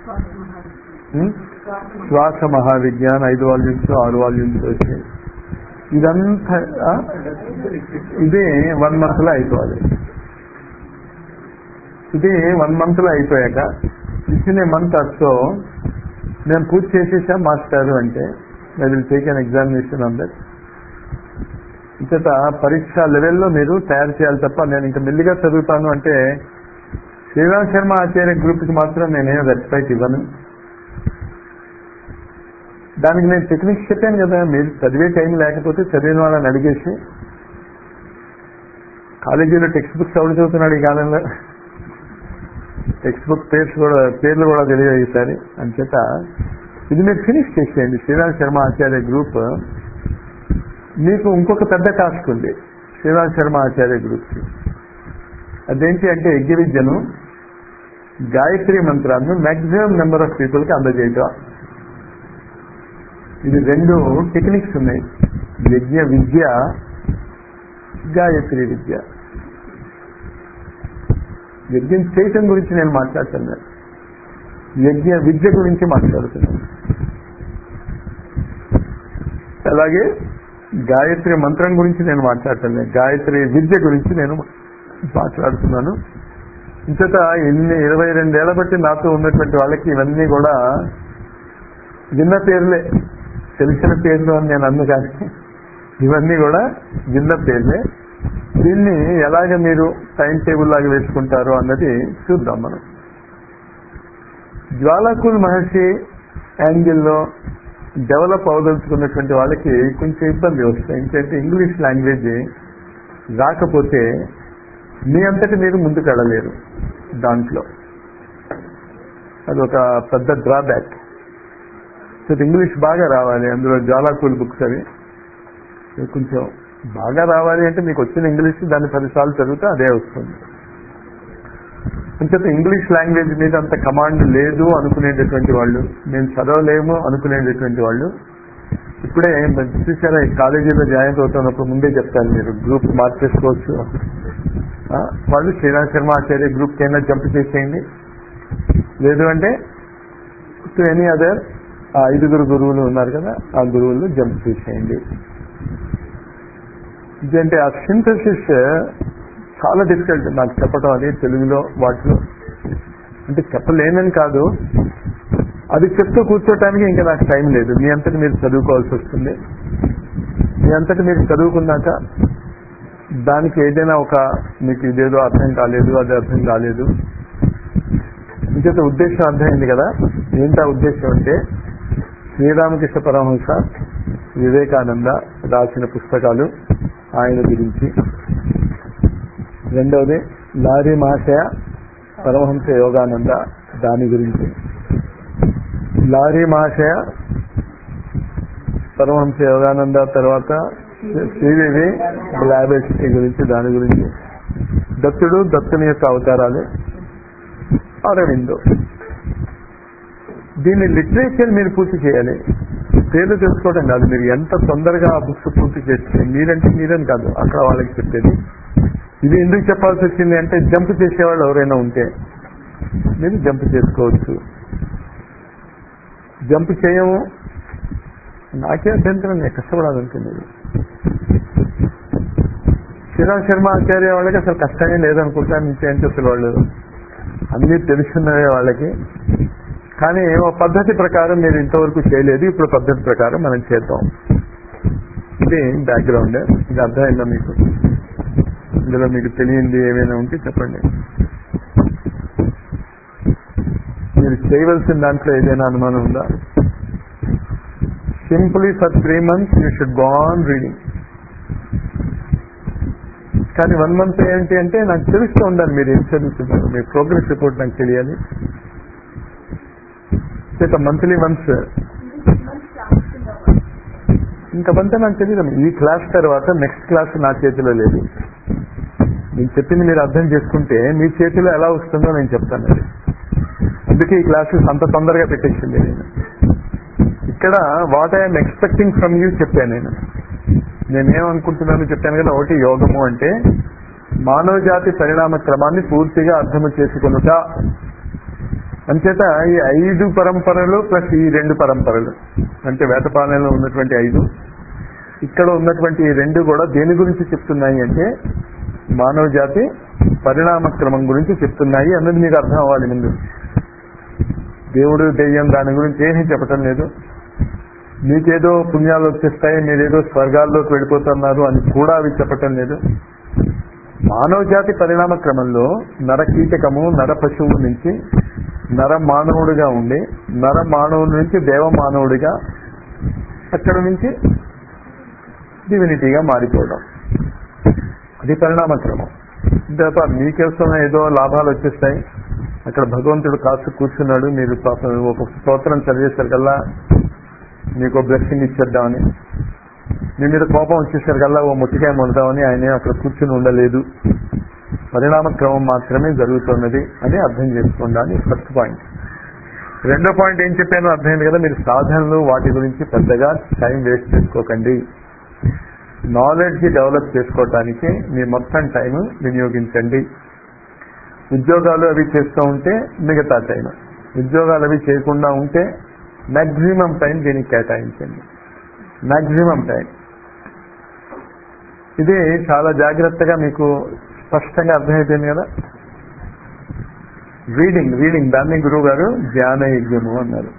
శ్వాస మహావిజ్ఞాన్ ఐదు వాల్యూమ్స్ ఆరు వాల్యూమ్స్ వచ్చాయి. ఇదంతా ఇదే వన్ మంత్ లో అయిపోవాలి. ఇది వన్ మంత్ లో అయిపోయాక ఇచ్చిన మంత్ అస్తో నేను పూర్తి చేసేసా మాస్టారు అంటే I will take an examination on that. ఇంత పరీక్ష లెవెల్లో మీరు తయారు చేయాలి తప్ప నేను ఇంకా మెల్లిగా చదువుతాను అంటే శ్రీరామ్ శర్మ ఆచార్య గ్రూప్కి మాత్రం నేనేం రెస్పెక్ట్ ఇవ్వను. దానికి నేను టెక్నిక్స్ చెప్పాను కదా. మీరు చదివే టైం లేకపోతే చదివిన వాళ్ళని అడిగేసి, కాలేజీలో టెక్స్ట్ బుక్స్ ఎవరు చదువుతున్నాడు ఈ కాలంలో? టెక్స్ట్ బుక్ పేర్స్ కూడా పేర్లు కూడా తెలియదు ఈసారి. అంచేత ఇది మీరు ఫినిష్ చేసేయండి. శ్రీరామ్ శర్మ ఆచార్య గ్రూప్ మీకు ఇంకొక పెద్ద టాస్క్ ఉంది శ్రీరామ్ శర్మ ఆచార్య గ్రూప్కి. అదేంటి అంటే యజ్ఞ విద్యను, గాయత్రి మంత్రాన్ని మాక్సిమం నెంబర్ ఆఫ్ పీపుల్కి అందజేయటం. ఇది రెండు టెక్నిక్స్ ఉన్నాయి, యజ్ఞ విద్య, గాయత్రి విద్య. యజ్ఞం చేయటం గురించి నేను మాట్లాడుతున్నాను, యజ్ఞ విద్య గురించి మాట్లాడుతున్నాను. అలాగే గాయత్రి మంత్రం గురించి నేను మాట్లాడటం లేదు, గాయత్రి విద్య గురించి నేను మాట్లాడుతున్నాను. ఇంతట ఎన్ని ఇరవై రెండేళ్ల బట్టి నాతో ఉన్నటువంటి వాళ్ళకి ఇవన్నీ కూడా విన్న పేర్లే, తెలిసిన పేర్లు అని నేను అన్ను, కానీ ఇవన్నీ కూడా విన్న పేర్లే. దీన్ని ఎలాగ మీరు టైం టేబుల్ లాగా వేసుకుంటారో అన్నది చూద్దాం మనం. జ్వాలాకుల్ మహర్షి యాంగిల్లో డెవలప్ అవదలుచుకున్నటువంటి వాళ్ళకి కొంచెం ఇబ్బంది వస్తాయి. ఎందుకంటే ఇంగ్లీష్ లాంగ్వేజ్ రాకపోతే మీ అంతటి మీరు ముందుకు వెళ్ళలేరు. దాంట్లో అదొక పెద్ద డ్రాబ్యాక్. సో ఇంగ్లీష్ బాగా రావాలి, అందులో జ్వాలాకుల్ బుక్స్ అవి కొంచెం బాగా రావాలి అంటే మీకు వచ్చిన ఇంగ్లీష్ దాన్ని పదిసార్లు చదివితే అదే వస్తుంది. అంచేత ఇంగ్లీష్ లాంగ్వేజ్ మీద అంత కమాండ్ లేదు అనుకునేటటువంటి వాళ్ళు, మేము చదవలేము అనుకునేటటువంటి వాళ్ళు ఇప్పుడే చూసారా, కాలేజీలో జాయిన్ అవుతున్నప్పుడు ముందే చెప్తాను, మీరు గ్రూప్ మార్చేసుకోవచ్చు. వాళ్ళు శ్రీరామ్ శర్మ ఆచార్య గ్రూప్ కైనా జంప్ చేసేయండి, లేదు అంటే టు ఎనీ అదర్ ఆ ఐదుగురు గురువులు ఉన్నారు కదా, ఆ గురువులు జంప్ చేసేయండి. ఇదంటే ఆ సింథసిస్ చాలా డిఫికల్ట్ నాకు చెప్పడం, అది తెలుగులో వాటిలో అంటే చెప్పలేనని కాదు, అది చెప్తూ కూర్చోటానికి ఇంకా నాకు టైం లేదు. మీ అంతటి మీరు చదువుకోవాల్సి వస్తుంది. మీ అంతటి మీరు చదువుకున్నాక దానికి ఏదైనా ఒక మీకు ఇదేదో అర్థం కాలేదు, అది అర్థం కాలేదు, ఇంకేత ఉద్దేశం అర్థమైంది కదా. ఏంటా ఉద్దేశం అంటే శ్రీరామకృష్ణ పరమహంస, వివేకానంద రాసిన పుస్తకాలు ఆయన గురించి. రెండవది లారీ మహాశయ పరమహంస యోగానంద, దాని గురించి. లారీ మహాశయ పరమహంస యోగానంద తర్వాత శ్రీదేవి బ్లాబెస్టీ గురించి, దాని గురించి. దత్తుడు, దత్తుని యొక్క అవతారాలు, అరవిందో. దీన్ని లిటరేచర్ మీరు పూర్తి చేయాలి, పేర్లు తెలుసుకోవడం కాదు. మీరు ఎంత తొందరగా ఆ బుక్స్ పూర్తి చేస్తే, మీరంటే మీరని కాదు అక్కడ వాళ్ళకి చెప్పేది. ఇది ఎందుకు చెప్పాల్సి వచ్చింది అంటే జంప్ చేసేవాళ్ళు ఎవరైనా ఉంటే మీరు జంప్ చేసుకోవచ్చు. జంప్ చేయము నాకే అభ్యంతరం, నేను కష్టపడాలనుకునేది. శ్రీరామ్ శర్మ ఆచార్య వాళ్ళకి అసలు కష్టమే లేదనుకుంటా, నుంచి అసలు వాళ్ళు అన్నీ తెలుసున్నవే వాళ్ళకి. కానీ ఓ పద్ధతి ప్రకారం మీరు ఇంతవరకు చేయలేదు, ఇప్పుడు పద్ధతి ప్రకారం మనం చేద్దాం. ఇది బ్యాక్గ్రౌండ్. ఇది అర్థమైందా మీకు? ఇందులో మీకు తెలియంది ఏమైనా ఉంటే చెప్పండి. మీరు చేయవలసిన దాంట్లో ఏదైనా అనుమానం ఉందా? Simply for three months you should go on reading. కానీ వన్ మంత్ ఏంటి అంటే నాకు తెలుస్తూ ఉండాలి మీరు ఏం చదువుతున్నారు, మీ ప్రోగ్రెస్ రిపోర్ట్ నాకు తెలియాలి. మంత్లీ వన్స్ ఇంకంతా నాకు తెలియదు. ఈ క్లాస్ తర్వాత నెక్స్ట్ క్లాస్ నా చేతిలో లేదు. నేను చెప్పింది మీరు అర్థం చేసుకుంటే మీ చేతిలో ఎలా వస్తుందో నేను చెప్తాను. అది అందుకే ఈ క్లాసెస్ అంత తొందరగా పెట్టేసింది. నేను ఇక్కడ what I'm expecting from you చెప్పాను. నేను నేనేమనుకుంటున్నాను చెప్పాను కదా. ఒకటి, యోగము అంటే మానవ జాతి పరిణామ క్రమాన్ని పూర్తిగా అర్థము చేసుకొనుట. అంచేత ఈ ఐదు పరంపరలు ప్లస్ ఈ రెండు పరంపరలు అంటే వేటపాలనలో ఉన్నటువంటి ఐదు, ఇక్కడ ఉన్నటువంటి ఈ రెండు కూడా దేని గురించి చెప్తున్నాయి అంటే మానవ జాతి పరిణామ క్రమం గురించి చెప్తున్నాయి అన్నది మీకు అర్థం అవ్వాలి. ముందు దేవుడు దెయ్యం దాని గురించి ఏమీ చెప్పటం లేదు. మీకేదో పుణ్యాలు వచ్చేస్తాయి, మీరేదో స్వర్గాల్లోకి వెళ్ళిపోతున్నారు అని కూడా అవి చెప్పటం లేదు. మానవ జాతి పరిణామ క్రమంలో నర కీటకము, నర పశువు నుంచి నర మానవుడిగా ఉండి, నర మానవుడి నుంచి దేవ మానవుడిగా, అక్కడ నుంచి డివినిటీగా మారిపోవడం, అది పరిణామ క్రమం. తప్ప మీకోసం ఏదో లాభాలు వచ్చేస్తాయి, అక్కడ భగవంతుడు కాసు కూర్చున్నాడు, మీరు ఒక స్తోత్రం చదివేసరికల్లా మీకు బ్లెస్సింగ్ ఇచ్చేద్దామని, మీ మీద కోపం వచ్చేసరికల్లా ఓ ముట్టికాయ మొడదామని ఆయన అక్కడ కూర్చుని ఉండలేదు. పరిణామ క్రమం మాత్రమే జరుగుతున్నది అని అర్థం చేసుకోండి. First point. రెండో పాయింట్ ఏం చెప్పానో అర్థమైంది కదా. మీరు సాధనలు వాటి గురించి పెద్దగా టైం వేస్ట్ చేసుకోకండి. నాలెడ్జ్ డెవలప్ చేసుకోవటానికి మీ మొత్తం టైం వినియోగించండి. ఉద్యోగాలు అవి చేస్తూ ఉంటే మిగతా టైం, ఉద్యోగాలు అవి చేయకుండా ఉంటే మ్యాక్సిమం టైం దీనికి కేటాయించండి. Maximum time. ఇది చాలా జాగ్రత్తగా మీకు స్పష్టంగా అర్థమైపోయింది కదా. రీడింగ్ రీడింగ్ దాన్ని గురువు గారు ధ్యాన యజ్ఞము అన్నారు.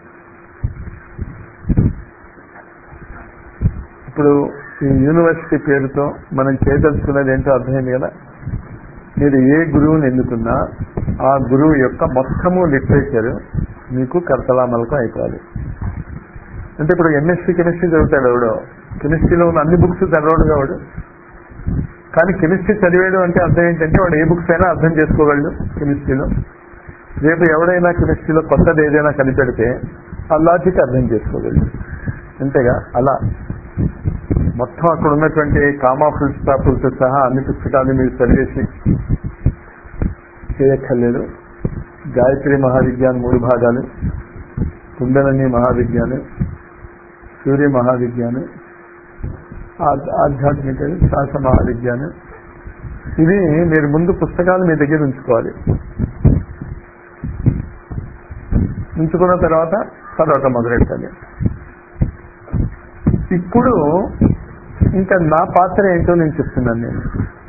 ఇప్పుడు ఈ యూనివర్సిటీ పేరుతో మనం చేయదలుచుకున్నది ఏంటో అర్థమైంది కదా. మీరు ఏ గురువుని ఎన్నుకున్నా ఆ గురువు యొక్క మొత్తము లిటరేచర్ మీకు కర్తలామలకం అయిపోవాలి. అంటే ఇప్పుడు ఎంఎస్సీ కెమిస్ట్రీ చదువుతాడు ఎవడో, కెమిస్ట్రీలో ఉన్న అన్ని బుక్స్ చదవడు కావాడు, కానీ కెమిస్ట్రీ చదివాడు అంటే అర్థం ఏంటంటే వాడు ఏ బుక్స్ అయినా అర్థం చేసుకోగలడు కెమిస్ట్రీలో. రేపు ఎవడైనా కెమిస్ట్రీలో కొత్తది ఏదైనా కనిపెడితే ఆ లాజిక్ అర్థం చేసుకోగలడు. అంతేగా అలా మొత్తం అక్కడ ఉన్నటువంటి కామా ఫుల్ స్టాపులతో సహా అన్ని పుస్తకాలు మీరు చదివేసి చేయక్కర్లేదు. గాయత్రి మహావిజ్ఞాన్ మూడు భాగాలు, కుండలిని మహావిజ్ఞానం, సూర్య మహావిజ్ఞానం, ఆధ్యాత్మిక శ్వాస మహావిజ్ఞానం, ఇవి మీరు ముందు పుస్తకాలు మీ దగ్గర ఉంచుకోవాలి. ఉంచుకున్న తర్వాత తర్వాత మొదలెట్టాలి. ఇప్పుడు ఇంకా నా పాత్ర ఏంటో నేను చెప్తున్నాను. నేను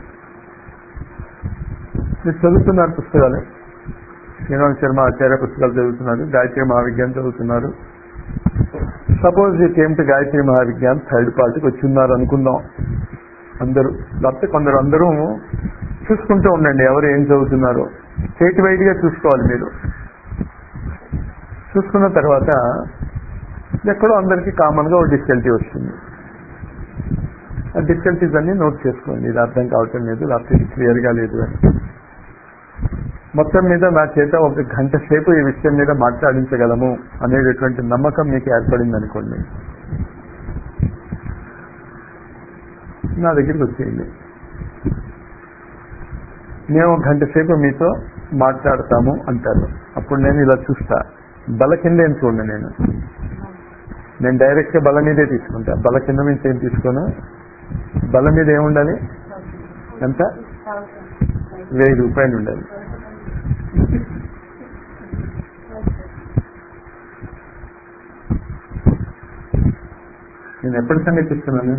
మీరు చదువుతున్నారు పుస్తకాలు, శ్రీనివాస శర్మ ఆచార్య పుస్తకాలు చదువుతున్నారు, గాయత్రి మహావిజ్ఞానం చదువుతున్నారు. సపోజ్ ఈ కేమ్ టు గాయత్రి మహావిజ్ఞానం థర్డ్ పార్టీకి వచ్చి ఉన్నారు అనుకుందాం అందరూ, లేకపోతే కొందరు అందరూ చూసుకుంటూ ఉండండి ఎవరు ఏం చదువుతున్నారో. స్టేట్ వైడ్ గా చూసుకోవాలి. మీరు చూసుకున్న తర్వాత ఎక్కడో అందరికీ కామన్ గా ఒక డిఫికల్టీ వస్తుంది. ఆ డిఫికల్టీస్ అన్ని నోట్ చేసుకోండి. ఇది అర్థం కావటం లేదు, లేకపోతే ఇది క్లియర్ గా లేదు అని. మొత్తం మీద నా చేత ఒక గంట సేపు ఈ విషయం మీద మాట్లాడించగలము అనేటటువంటి నమ్మకం మీకు ఏర్పడింది అనుకోండి, నా దగ్గరికి వచ్చేయండి. మేము ఒక గంట సేపు మీతో మాట్లాడతాము అంటారు. అప్పుడు నేను ఇలా చూస్తా, బల కింద ఏం చూడండి. నేను నేను డైరెక్ట్ గా బల మీదే తీసుకుంటా. బల కింద నుంచి ఏం తీసుకోను. బల మీద ఏముండాలి? ఎంత? వెయ్యి రూపాయలు ఉండాలి. నేను ఎప్పటి సంగతి ఇస్తున్నాను?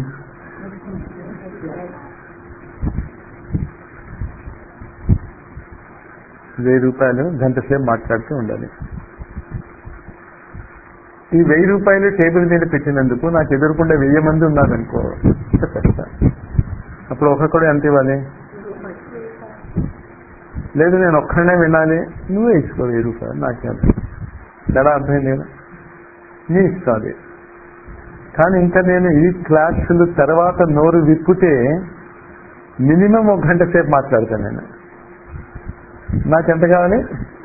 వెయ్యి రూపాయలు గంట సేపు మాట్లాడుతూ ఉండాలి. ఈ వెయ్యి రూపాయలు టేబుల్ మీద పెట్టినందుకు నాకు ఎదురుకుండా వెయ్యి మంది ఉన్నారనుకో చెప్తా. అప్పుడు ఒక్కొక్కడు ఎంత ఇవ్వాలి? లేదు నేను ఒక్కడనే వినాలి, నువ్వే ఇసుకో వెయ్యి రూపాయలు. నాకేం తేడా అర్థమైంది కదా, నీ ఇస్తుంది. కానీ ఇంకా నేను ఈ క్లాసులు తర్వాత నోరు విప్పితే మినిమం ఒక గంట సేపు మాట్లాడతాను. నేను నాకెంత కావాలి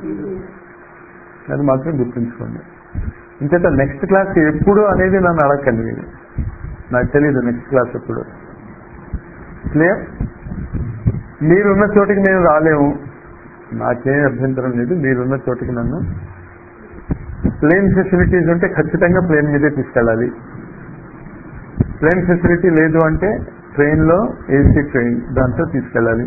అది మాత్రం గుర్తుంచుకోండి. ఇంకేత నెక్స్ట్ క్లాస్ ఎప్పుడు అనేది నన్ను అడగండి. మీరు నాకు తెలీదు నెక్స్ట్ క్లాస్ ఎప్పుడు. క్లియర్? మీరున్న చోటికి నేను రాలేము, నాకేం అభ్యంతరం లేదు. మీరున్న చోటికి నన్ను ప్లేన్ ఫెసిలిటీస్ ఉంటే ఖచ్చితంగా ప్లేన్ మీదే తీసుకెళ్ళాలి. ప్లేన్ ఫెసిలిటీ లేదు అంటే ట్రైన్లో ఏసీ ట్రైన్ దాంట్లో తీసుకెళ్ళాలి.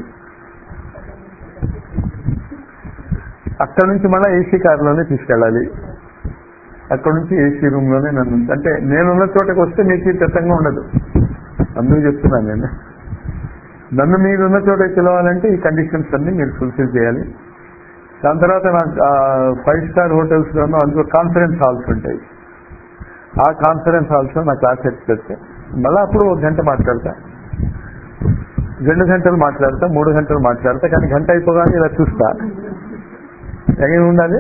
అక్కడ నుంచి మళ్ళీ ఏసీ కార్లోనే తీసుకెళ్ళాలి. అక్కడ నుంచి ఏసీ రూమ్ లోనే నన్ను, అంటే నేనున్న చోటకి వస్తే మీకు దట్టంగా ఉండదు. అందుకు చెప్తున్నాను నేను. నన్ను మీరున్న చోటకి పిలవాలంటే ఈ కండిషన్స్ అన్ని మీరు ఫుల్ఫిల్ చేయాలి. దాని తర్వాత నాకు ఫైవ్ స్టార్ హోటల్స్ లోనూ అందులో కాన్ఫరెన్స్ హాల్స్ ఉంటాయి. ఆ కాన్ఫరెన్స్ హాల్స్ లో నా క్లాస్ ఎక్స్పెక్ట్ మళ్ళీ అప్పుడు ఒక గంట మాట్లాడతా, రెండు గంటలు మాట్లాడతా, మూడు గంటలు మాట్లాడతా. కానీ గంట అయిపోగానే ఇలా చూస్తా ఏమి ఉండాలి.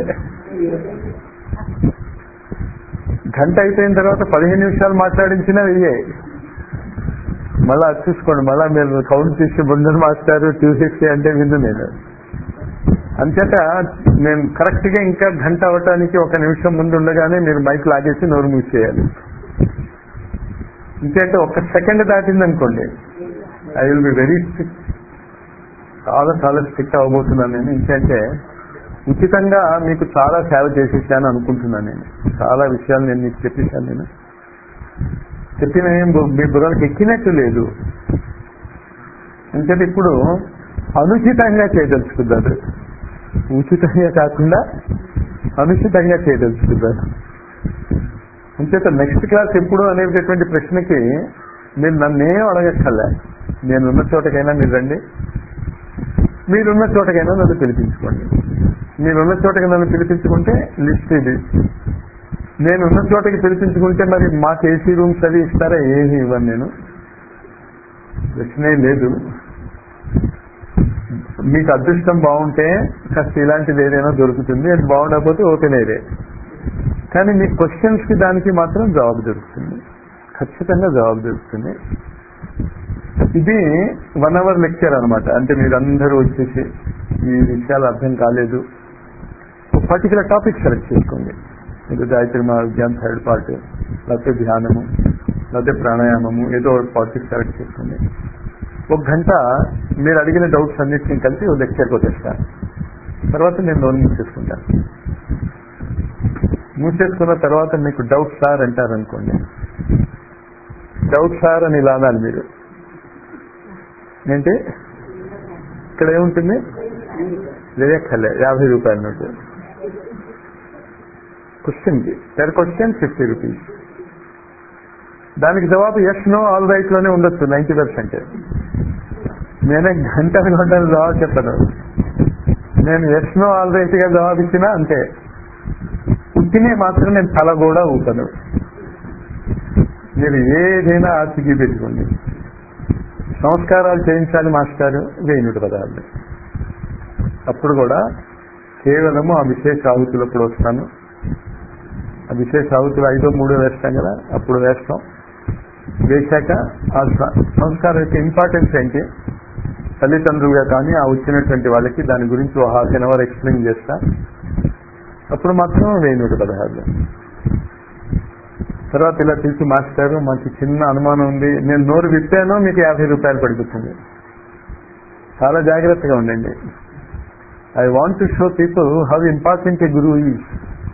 గంట అయిపోయిన తర్వాత పదిహేను నిమిషాలు మాట్లాడించినా వెయ్యే. మళ్ళా చూసుకోండి, మళ్ళా మీరు కౌంట్ చేసి బుందర్ మాస్టారు టూ సిక్స్టీ అంటే విందు నేను. అంచేత నేను కరెక్ట్ గా ఇంకా గంట అవటానికి ఒక నిమిషం ముందు ఉండగానే మీరు మైక్ లాగేసి నోరు మూసేయాలి. ఇంకేంటే ఒక్క సెకండ్ దాటింది అనుకోండి, I will be very strict. చాలా చాలా స్ట్రిక్ట్ అవ్వబోతున్నాను నేను. ఇంకంటే ఉచితంగా మీకు చాలా సేవ చేసేసాను అనుకుంటున్నాను. నేను చాలా విషయాలు నేను మీకు చెప్పేశాను. నేను చెప్పిన మీ బుర్రలకు ఎక్కినట్టు లేదు. అంటే ఇప్పుడు అనుచితంగా చేయదలుచుకున్నారు, ఉచితంగా కాకుండా అనుచితంగా చేయదలుచుకున్నారు. అంచేత నెక్స్ట్ క్లాస్ ఎప్పుడు అనేటటువంటి ప్రశ్నకి మీరు నన్నేం అడగక్కర్లే. నేనున్న చోటకైనా మీరు రండి, మీరున్న చోటకైనా నన్ను పిలిపించుకోండి. మీరున్న చోటకి నన్ను పిలిపించుకుంటే లిస్ట్ ఇది, నేనున్న చోటకి పిలిపించుకుంటే మరి మాకు ఏసీ రూమ్స్ అవి ఇస్తారా? ఏమీ ఇవ్వను నేను, ప్రశ్నే లేదు. మీకు అదృష్టం బాగుంటే కాస్త ఇలాంటిది ఏదైనా దొరుకుతుంది, అది బాగుండకపోతే ఓపెన్ ఏరే. కానీ మీ క్వశ్చన్స్ కి దానికి మాత్రం జవాబు దొరుకుతుంది, ఖచ్చితంగా జవాబు దొరుకుతుంది. ఇది వన్ అవర్ లెక్చర్ అనమాట. అంటే మీరందరూ వచ్చేసి ఈ విషయాలు అర్థం కాలేదు, ఒక పర్టికులర్ టాపిక్ సెలెక్ట్ చేసుకోండి. మీరు గాయత్రి మహావిజ్ఞానం థర్డ్ పార్ట్, లేకపోతే ధ్యానము, లేకపోతే ప్రాణాయామము, ఏదో ఒక టాపిక్ సెలెక్ట్ చేసుకోండి. ఒక గంట మీరు అడిగిన డౌట్స్ అన్నిటిని కలిపి ఒక లెక్చర్కి వచ్చేస్తాను. తర్వాత నేను లోన్ మూసేసుకుంటాను. మూసేసుకున్న తర్వాత మీకు డౌట్ సార్ అంటారు అనుకోండి, డౌట్ సార్ అని ఇలా అనాలి మీరు. ఏంటి ఇక్కడ ఏముంటుంది? లేదక్కర్లే, యాభై రూపాయల నోటు. క్వశ్చన్కి పర్ క్వశ్చన్ ఫిఫ్టీ రూపీస్. దానికి జవాబు ఎస్ నో ఆల్ రైట్ లోనే ఉండొచ్చు నైన్టీ పర్సెంట్. నేనే గంటలు గంటలు జవాబు చెప్పను. నేను ఎస్ నో ఆల్ రైట్ గా జవాబు ఇచ్చినా అంతే. ఉట్టినే మాత్రం నేను తల కూడా ఊపను. మీరు ఏదైనా ఆర్తికి పెట్టుకోండి. సంస్కారాలు చేయించాలి మాస్టారు, వెయ్యి నూట పదాలు. అప్పుడు కూడా కేవలము ఆ విశేష ఆహుతులప్పుడు వస్తాను. ఆ విశేష ఆహుతులు ఐదో మూడో వేస్తాం కదా, అప్పుడు వేస్తాం. వేశాక ఆ సంస్కారం యొక్క ఇంపార్టెన్స్ ఏంటి తల్లిదండ్రులుగా కానీ ఆ వచ్చినటువంటి వాళ్ళకి దాని గురించి ఒక హాఫ్ అన్ అవర్ ఎక్స్ప్లెయిన్ చేస్తా. అప్పుడు మాత్రం వెయ్యి నూట పదహారులు. తర్వాత ఇలా తెలిసి మాస్టారు మాకు చిన్న అనుమానం ఉంది, నేను నోరు విప్పానో మీకు యాభై రూపాయలు పడిపోతుంది. చాలా జాగ్రత్తగా ఉండండి. I want to show people how important a గురువు ఈజ్.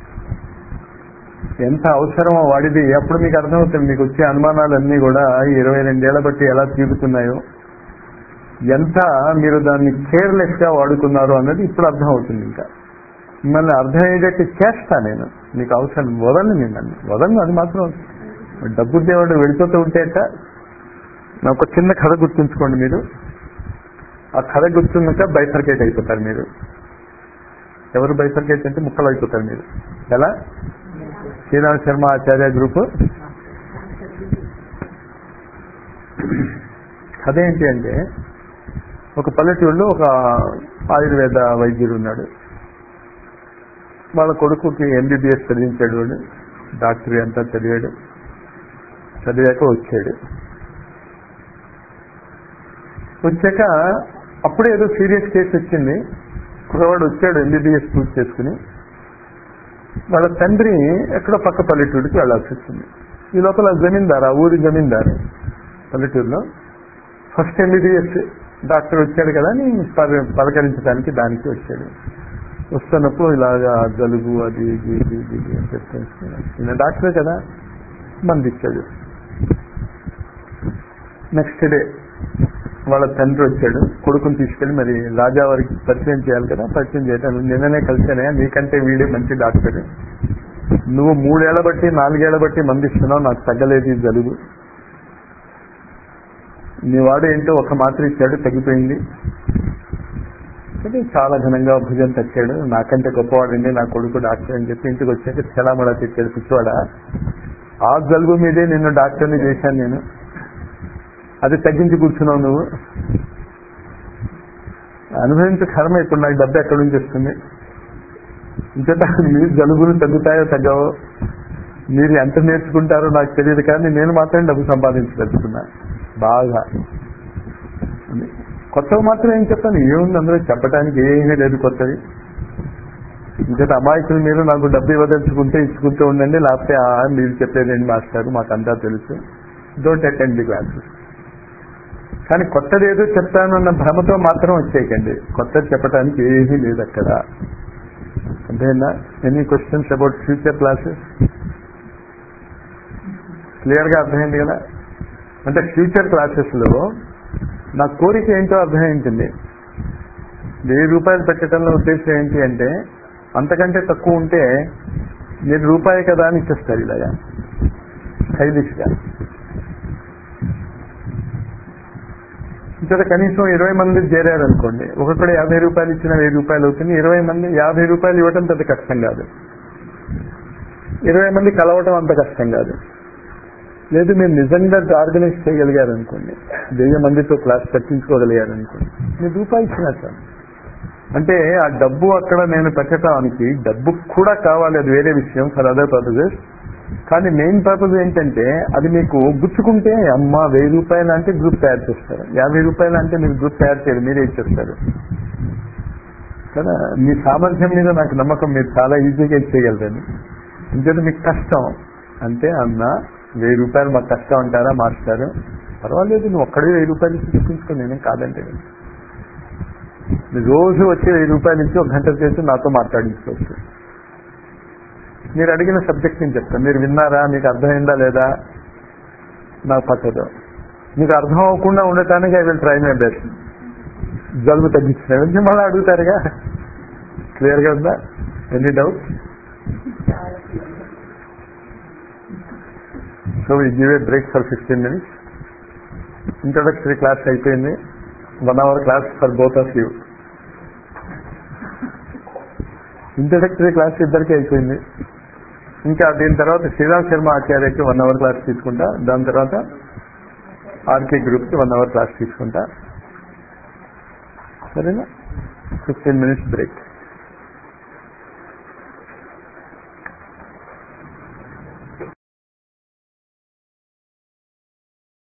ఎంత అవసరమో వాడిది అప్పుడు మీకు అర్థమవుతుంది. మీకు వచ్చే అనుమానాలన్నీ కూడా ఇరవై రెండేళ్ల బట్టి ఎలా తీరుతున్నాయో, ఎంత మీరు దాన్ని కేర్లెస్ గా వాడుకున్నారు అన్నది ఇప్పుడు అర్థం అవుతుంది. ఇంకా మిమ్మల్ని అర్థమయ్యేటట్టు చేస్తా నేను. మీకు అవసరం వదలను, మిమ్మల్ని వదలను. అది మాత్రం డబ్బు దేవుడు వెళ్ళిపోతూ ఉంటేట. ఒక చిన్న కథ గుర్తుంచుకోండి మీరు. ఆ కథ గుర్తున్నాక బైఫర్కేట్ అయిపోతారు మీరు. ఎవరు బైఫర్కేట్ అంటే ముక్కలు అయిపోతారు మీరు. ఎలా? శ్రీరామ్ శర్మ ఆచార్య గ్రూప్ కథ ఏంటి అంటే, ఒక పల్లెటూరులో ఒక ఆయుర్వేద వైద్యుడు ఉన్నాడు. వాళ్ళ కొడుకుకి ఎంబీబీఎస్ చదివించాడు. వాడు డాక్టరీ అంతా చదివాడు. చదివాక వచ్చాడు. వచ్చాక అప్పుడే ఏదో సీరియస్ కేసు వచ్చింది. కుర్రవాడు వచ్చాడు ఎంబీబీఎస్ పూర్తి చేసుకుని. వాళ్ళ తండ్రి ఎక్కడో పక్క పల్లెటూరుకి వెళ్లాల్సి వచ్చింది. ఈ లోపల జమీందారు, ఆ ఊరి జమీందారు పల్లెటూరులో ఫస్ట్ ఎంబీబీఎస్ డాక్టర్ వచ్చాడు కదా అని పలకరించడానికి దానికి వచ్చాడు. వస్తున్నప్పుడు ఇలాగా జలుబు అది ఇది ఇది ఇది అని చెప్తాను. డాక్టరే కదా, మంది ఇచ్చాడు. నెక్స్ట్ డే వాళ్ళ తండ్రి వచ్చాడు. కొడుకుని తీసుకెళ్లి మరి రాజా వారికి పరిచయం చేయాలి కదా, పరిచయం చేయటాను. నిన్ననే కలిసానే, నీకంటే వీడే మంచి డాక్టర్, నువ్వు మూడేళ్ల బట్టి నాలుగేళ్ల బట్టి మందిస్తున్నావు, నాకు తగ్గలేదు ఈ జలుబు. నీ వాడు ఏంటో ఒక మాత్ర ఇచ్చాడు, తగ్గిపోయింది. చాలా ఘనంగా భుజం తచ్చాడు. నాకంటే గొప్పవాడండి నా కొడుకు డాక్టర్ అని చెప్పి ఇంటికి వచ్చాక చలామడా తెచ్చాడు. పిచ్చివాడా, ఆ జలుబు మీదే నిన్ను డాక్టర్ని చేశాను నేను, అది తగ్గించి కూర్చున్నావు నువ్వు. అనుభవించే కర్మ ఇప్పుడు నాకు డబ్బు ఎక్కడి నుంచి వస్తుంది. ఇంకట మీరు జలుబులు తగ్గుతాయో తగ్గవో, మీరు ఎంత నేర్చుకుంటారో నాకు తెలియదు, కానీ నేను మాత్రం డబ్బు సంపాదించగలుగుతున్నా బాగా. కొత్తవి మాత్రం ఏం చెప్తాను, ఏముంది అందులో చెప్పడానికి ఏమీ లేదు కొత్తది. ఇంకట అమాయకులు మీరు నాకు డబ్బు ఇవ్వదలుచుకుంటే ఇచ్చుకుంటూ ఉండండి, లేకపోతే మీరు చెప్పేదేంటి మాస్టారు మాకంతా తెలుసు, డోంట్ అటెండ్ ది క్లాసెస్. కానీ కొత్తది ఏదో చెప్తానన్న భ్రమతో మాత్రం వచ్చేయకండి. కొత్తది చెప్పడానికి ఏమీ లేదు అక్కడ. అంతేనా? Any questions about future classes? Clear గా అర్థమైంది కదా. అంటే ఫ్యూచర్ క్లాసెస్ లో నా కోరిక ఏంటో అర్థమైంటుంది. వెయ్యి రూపాయలు పెట్టడంలో ఉద్దేశం ఏంటి అంటే, అంతకంటే తక్కువ ఉంటే మీరు రూపాయి కదా అని ఇచ్చేస్తారు ఇలాగా. స్టైలిష్ గా. ఇక్కడ కనీసం ఇరవై మంది చేరారనుకోండి, ఒక్కొక్కడు యాభై రూపాయలు ఇచ్చిన వెయ్యి రూపాయలు అవుతుంది. ఇరవై మంది యాభై రూపాయలు ఇవ్వటం పెద్ద కష్టం కాదు, ఇరవై మంది కలవటం అంత కష్టం కాదు. లేదు మీరు నిజంగా ఆర్గనైజ్ చేయగలిగారు అనుకోండి, వెయ్యి మందితో క్లాస్ పట్టించుకోగలిగారు అనుకోండి, మీరు రూపాయి ఇచ్చినట్టు. అంటే ఆ డబ్బు అక్కడ నేను పెట్టడానికి డబ్బు కూడా కావాలి, అది వేరే విషయం, ఫర్ అదర్ పర్పజెస్. కానీ మెయిన్ పర్పస్ ఏంటంటే అది మీకు గుచ్చుకుంటే, అమ్మ వెయ్యి రూపాయలు అంటే గ్రూప్ తయారు చేస్తారు, యాభై రూపాయలు అంటే మీరు గ్రూప్ తయారు చేయరు, మీరే ఇచ్చేస్తారు కదా. మీ సామర్థ్యం మీద నాకు నమ్మకం, మీరు చాలా ఈజీగా చేయగలరని. ఇంకేంటే మీకు కష్టం అంటే, అన్న వెయ్యి రూపాయలు మాకు కష్టం అంటారా మాస్టారు, పర్వాలేదు నువ్వు ఒక్కడే వెయ్యి రూపాయలు ఇచ్చి చూపించుకో, నేనేం కాదంటే. రోజు వచ్చి వెయ్యి రూపాయలు ఇచ్చి ఒక గంట చేసి నాతో మాట్లాడించుకోవచ్చు. మీరు అడిగిన సబ్జెక్ట్ నేను చెప్తాను, మీరు విన్నారా, మీకు అర్థమైందా లేదా నాకు పట్టదు. మీకు అర్థం అవ్వకుండా ఉండటానికి I will try my best. జలుబు తగ్గించిన వెంటనే మళ్ళీ అడుగుతారుగా, క్లియర్గా ఉందా? Any doubt? So we give a break for fifteen minutes. Introductory class అయిపోయింది, one hour class for both of you. Introductory class ఇద్దరికి అయిపోయింది. ఇంకా దీని తర్వాత శ్రీరామ్ శర్మ ఆచార్యకి వన్ అవర్ క్లాస్ తీసుకుంటా, దాని తర్వాత ఆర్కే గ్రూప్కి వన్ అవర్ క్లాస్ తీసుకుంటా. సరేనా? Fifteen minutes break.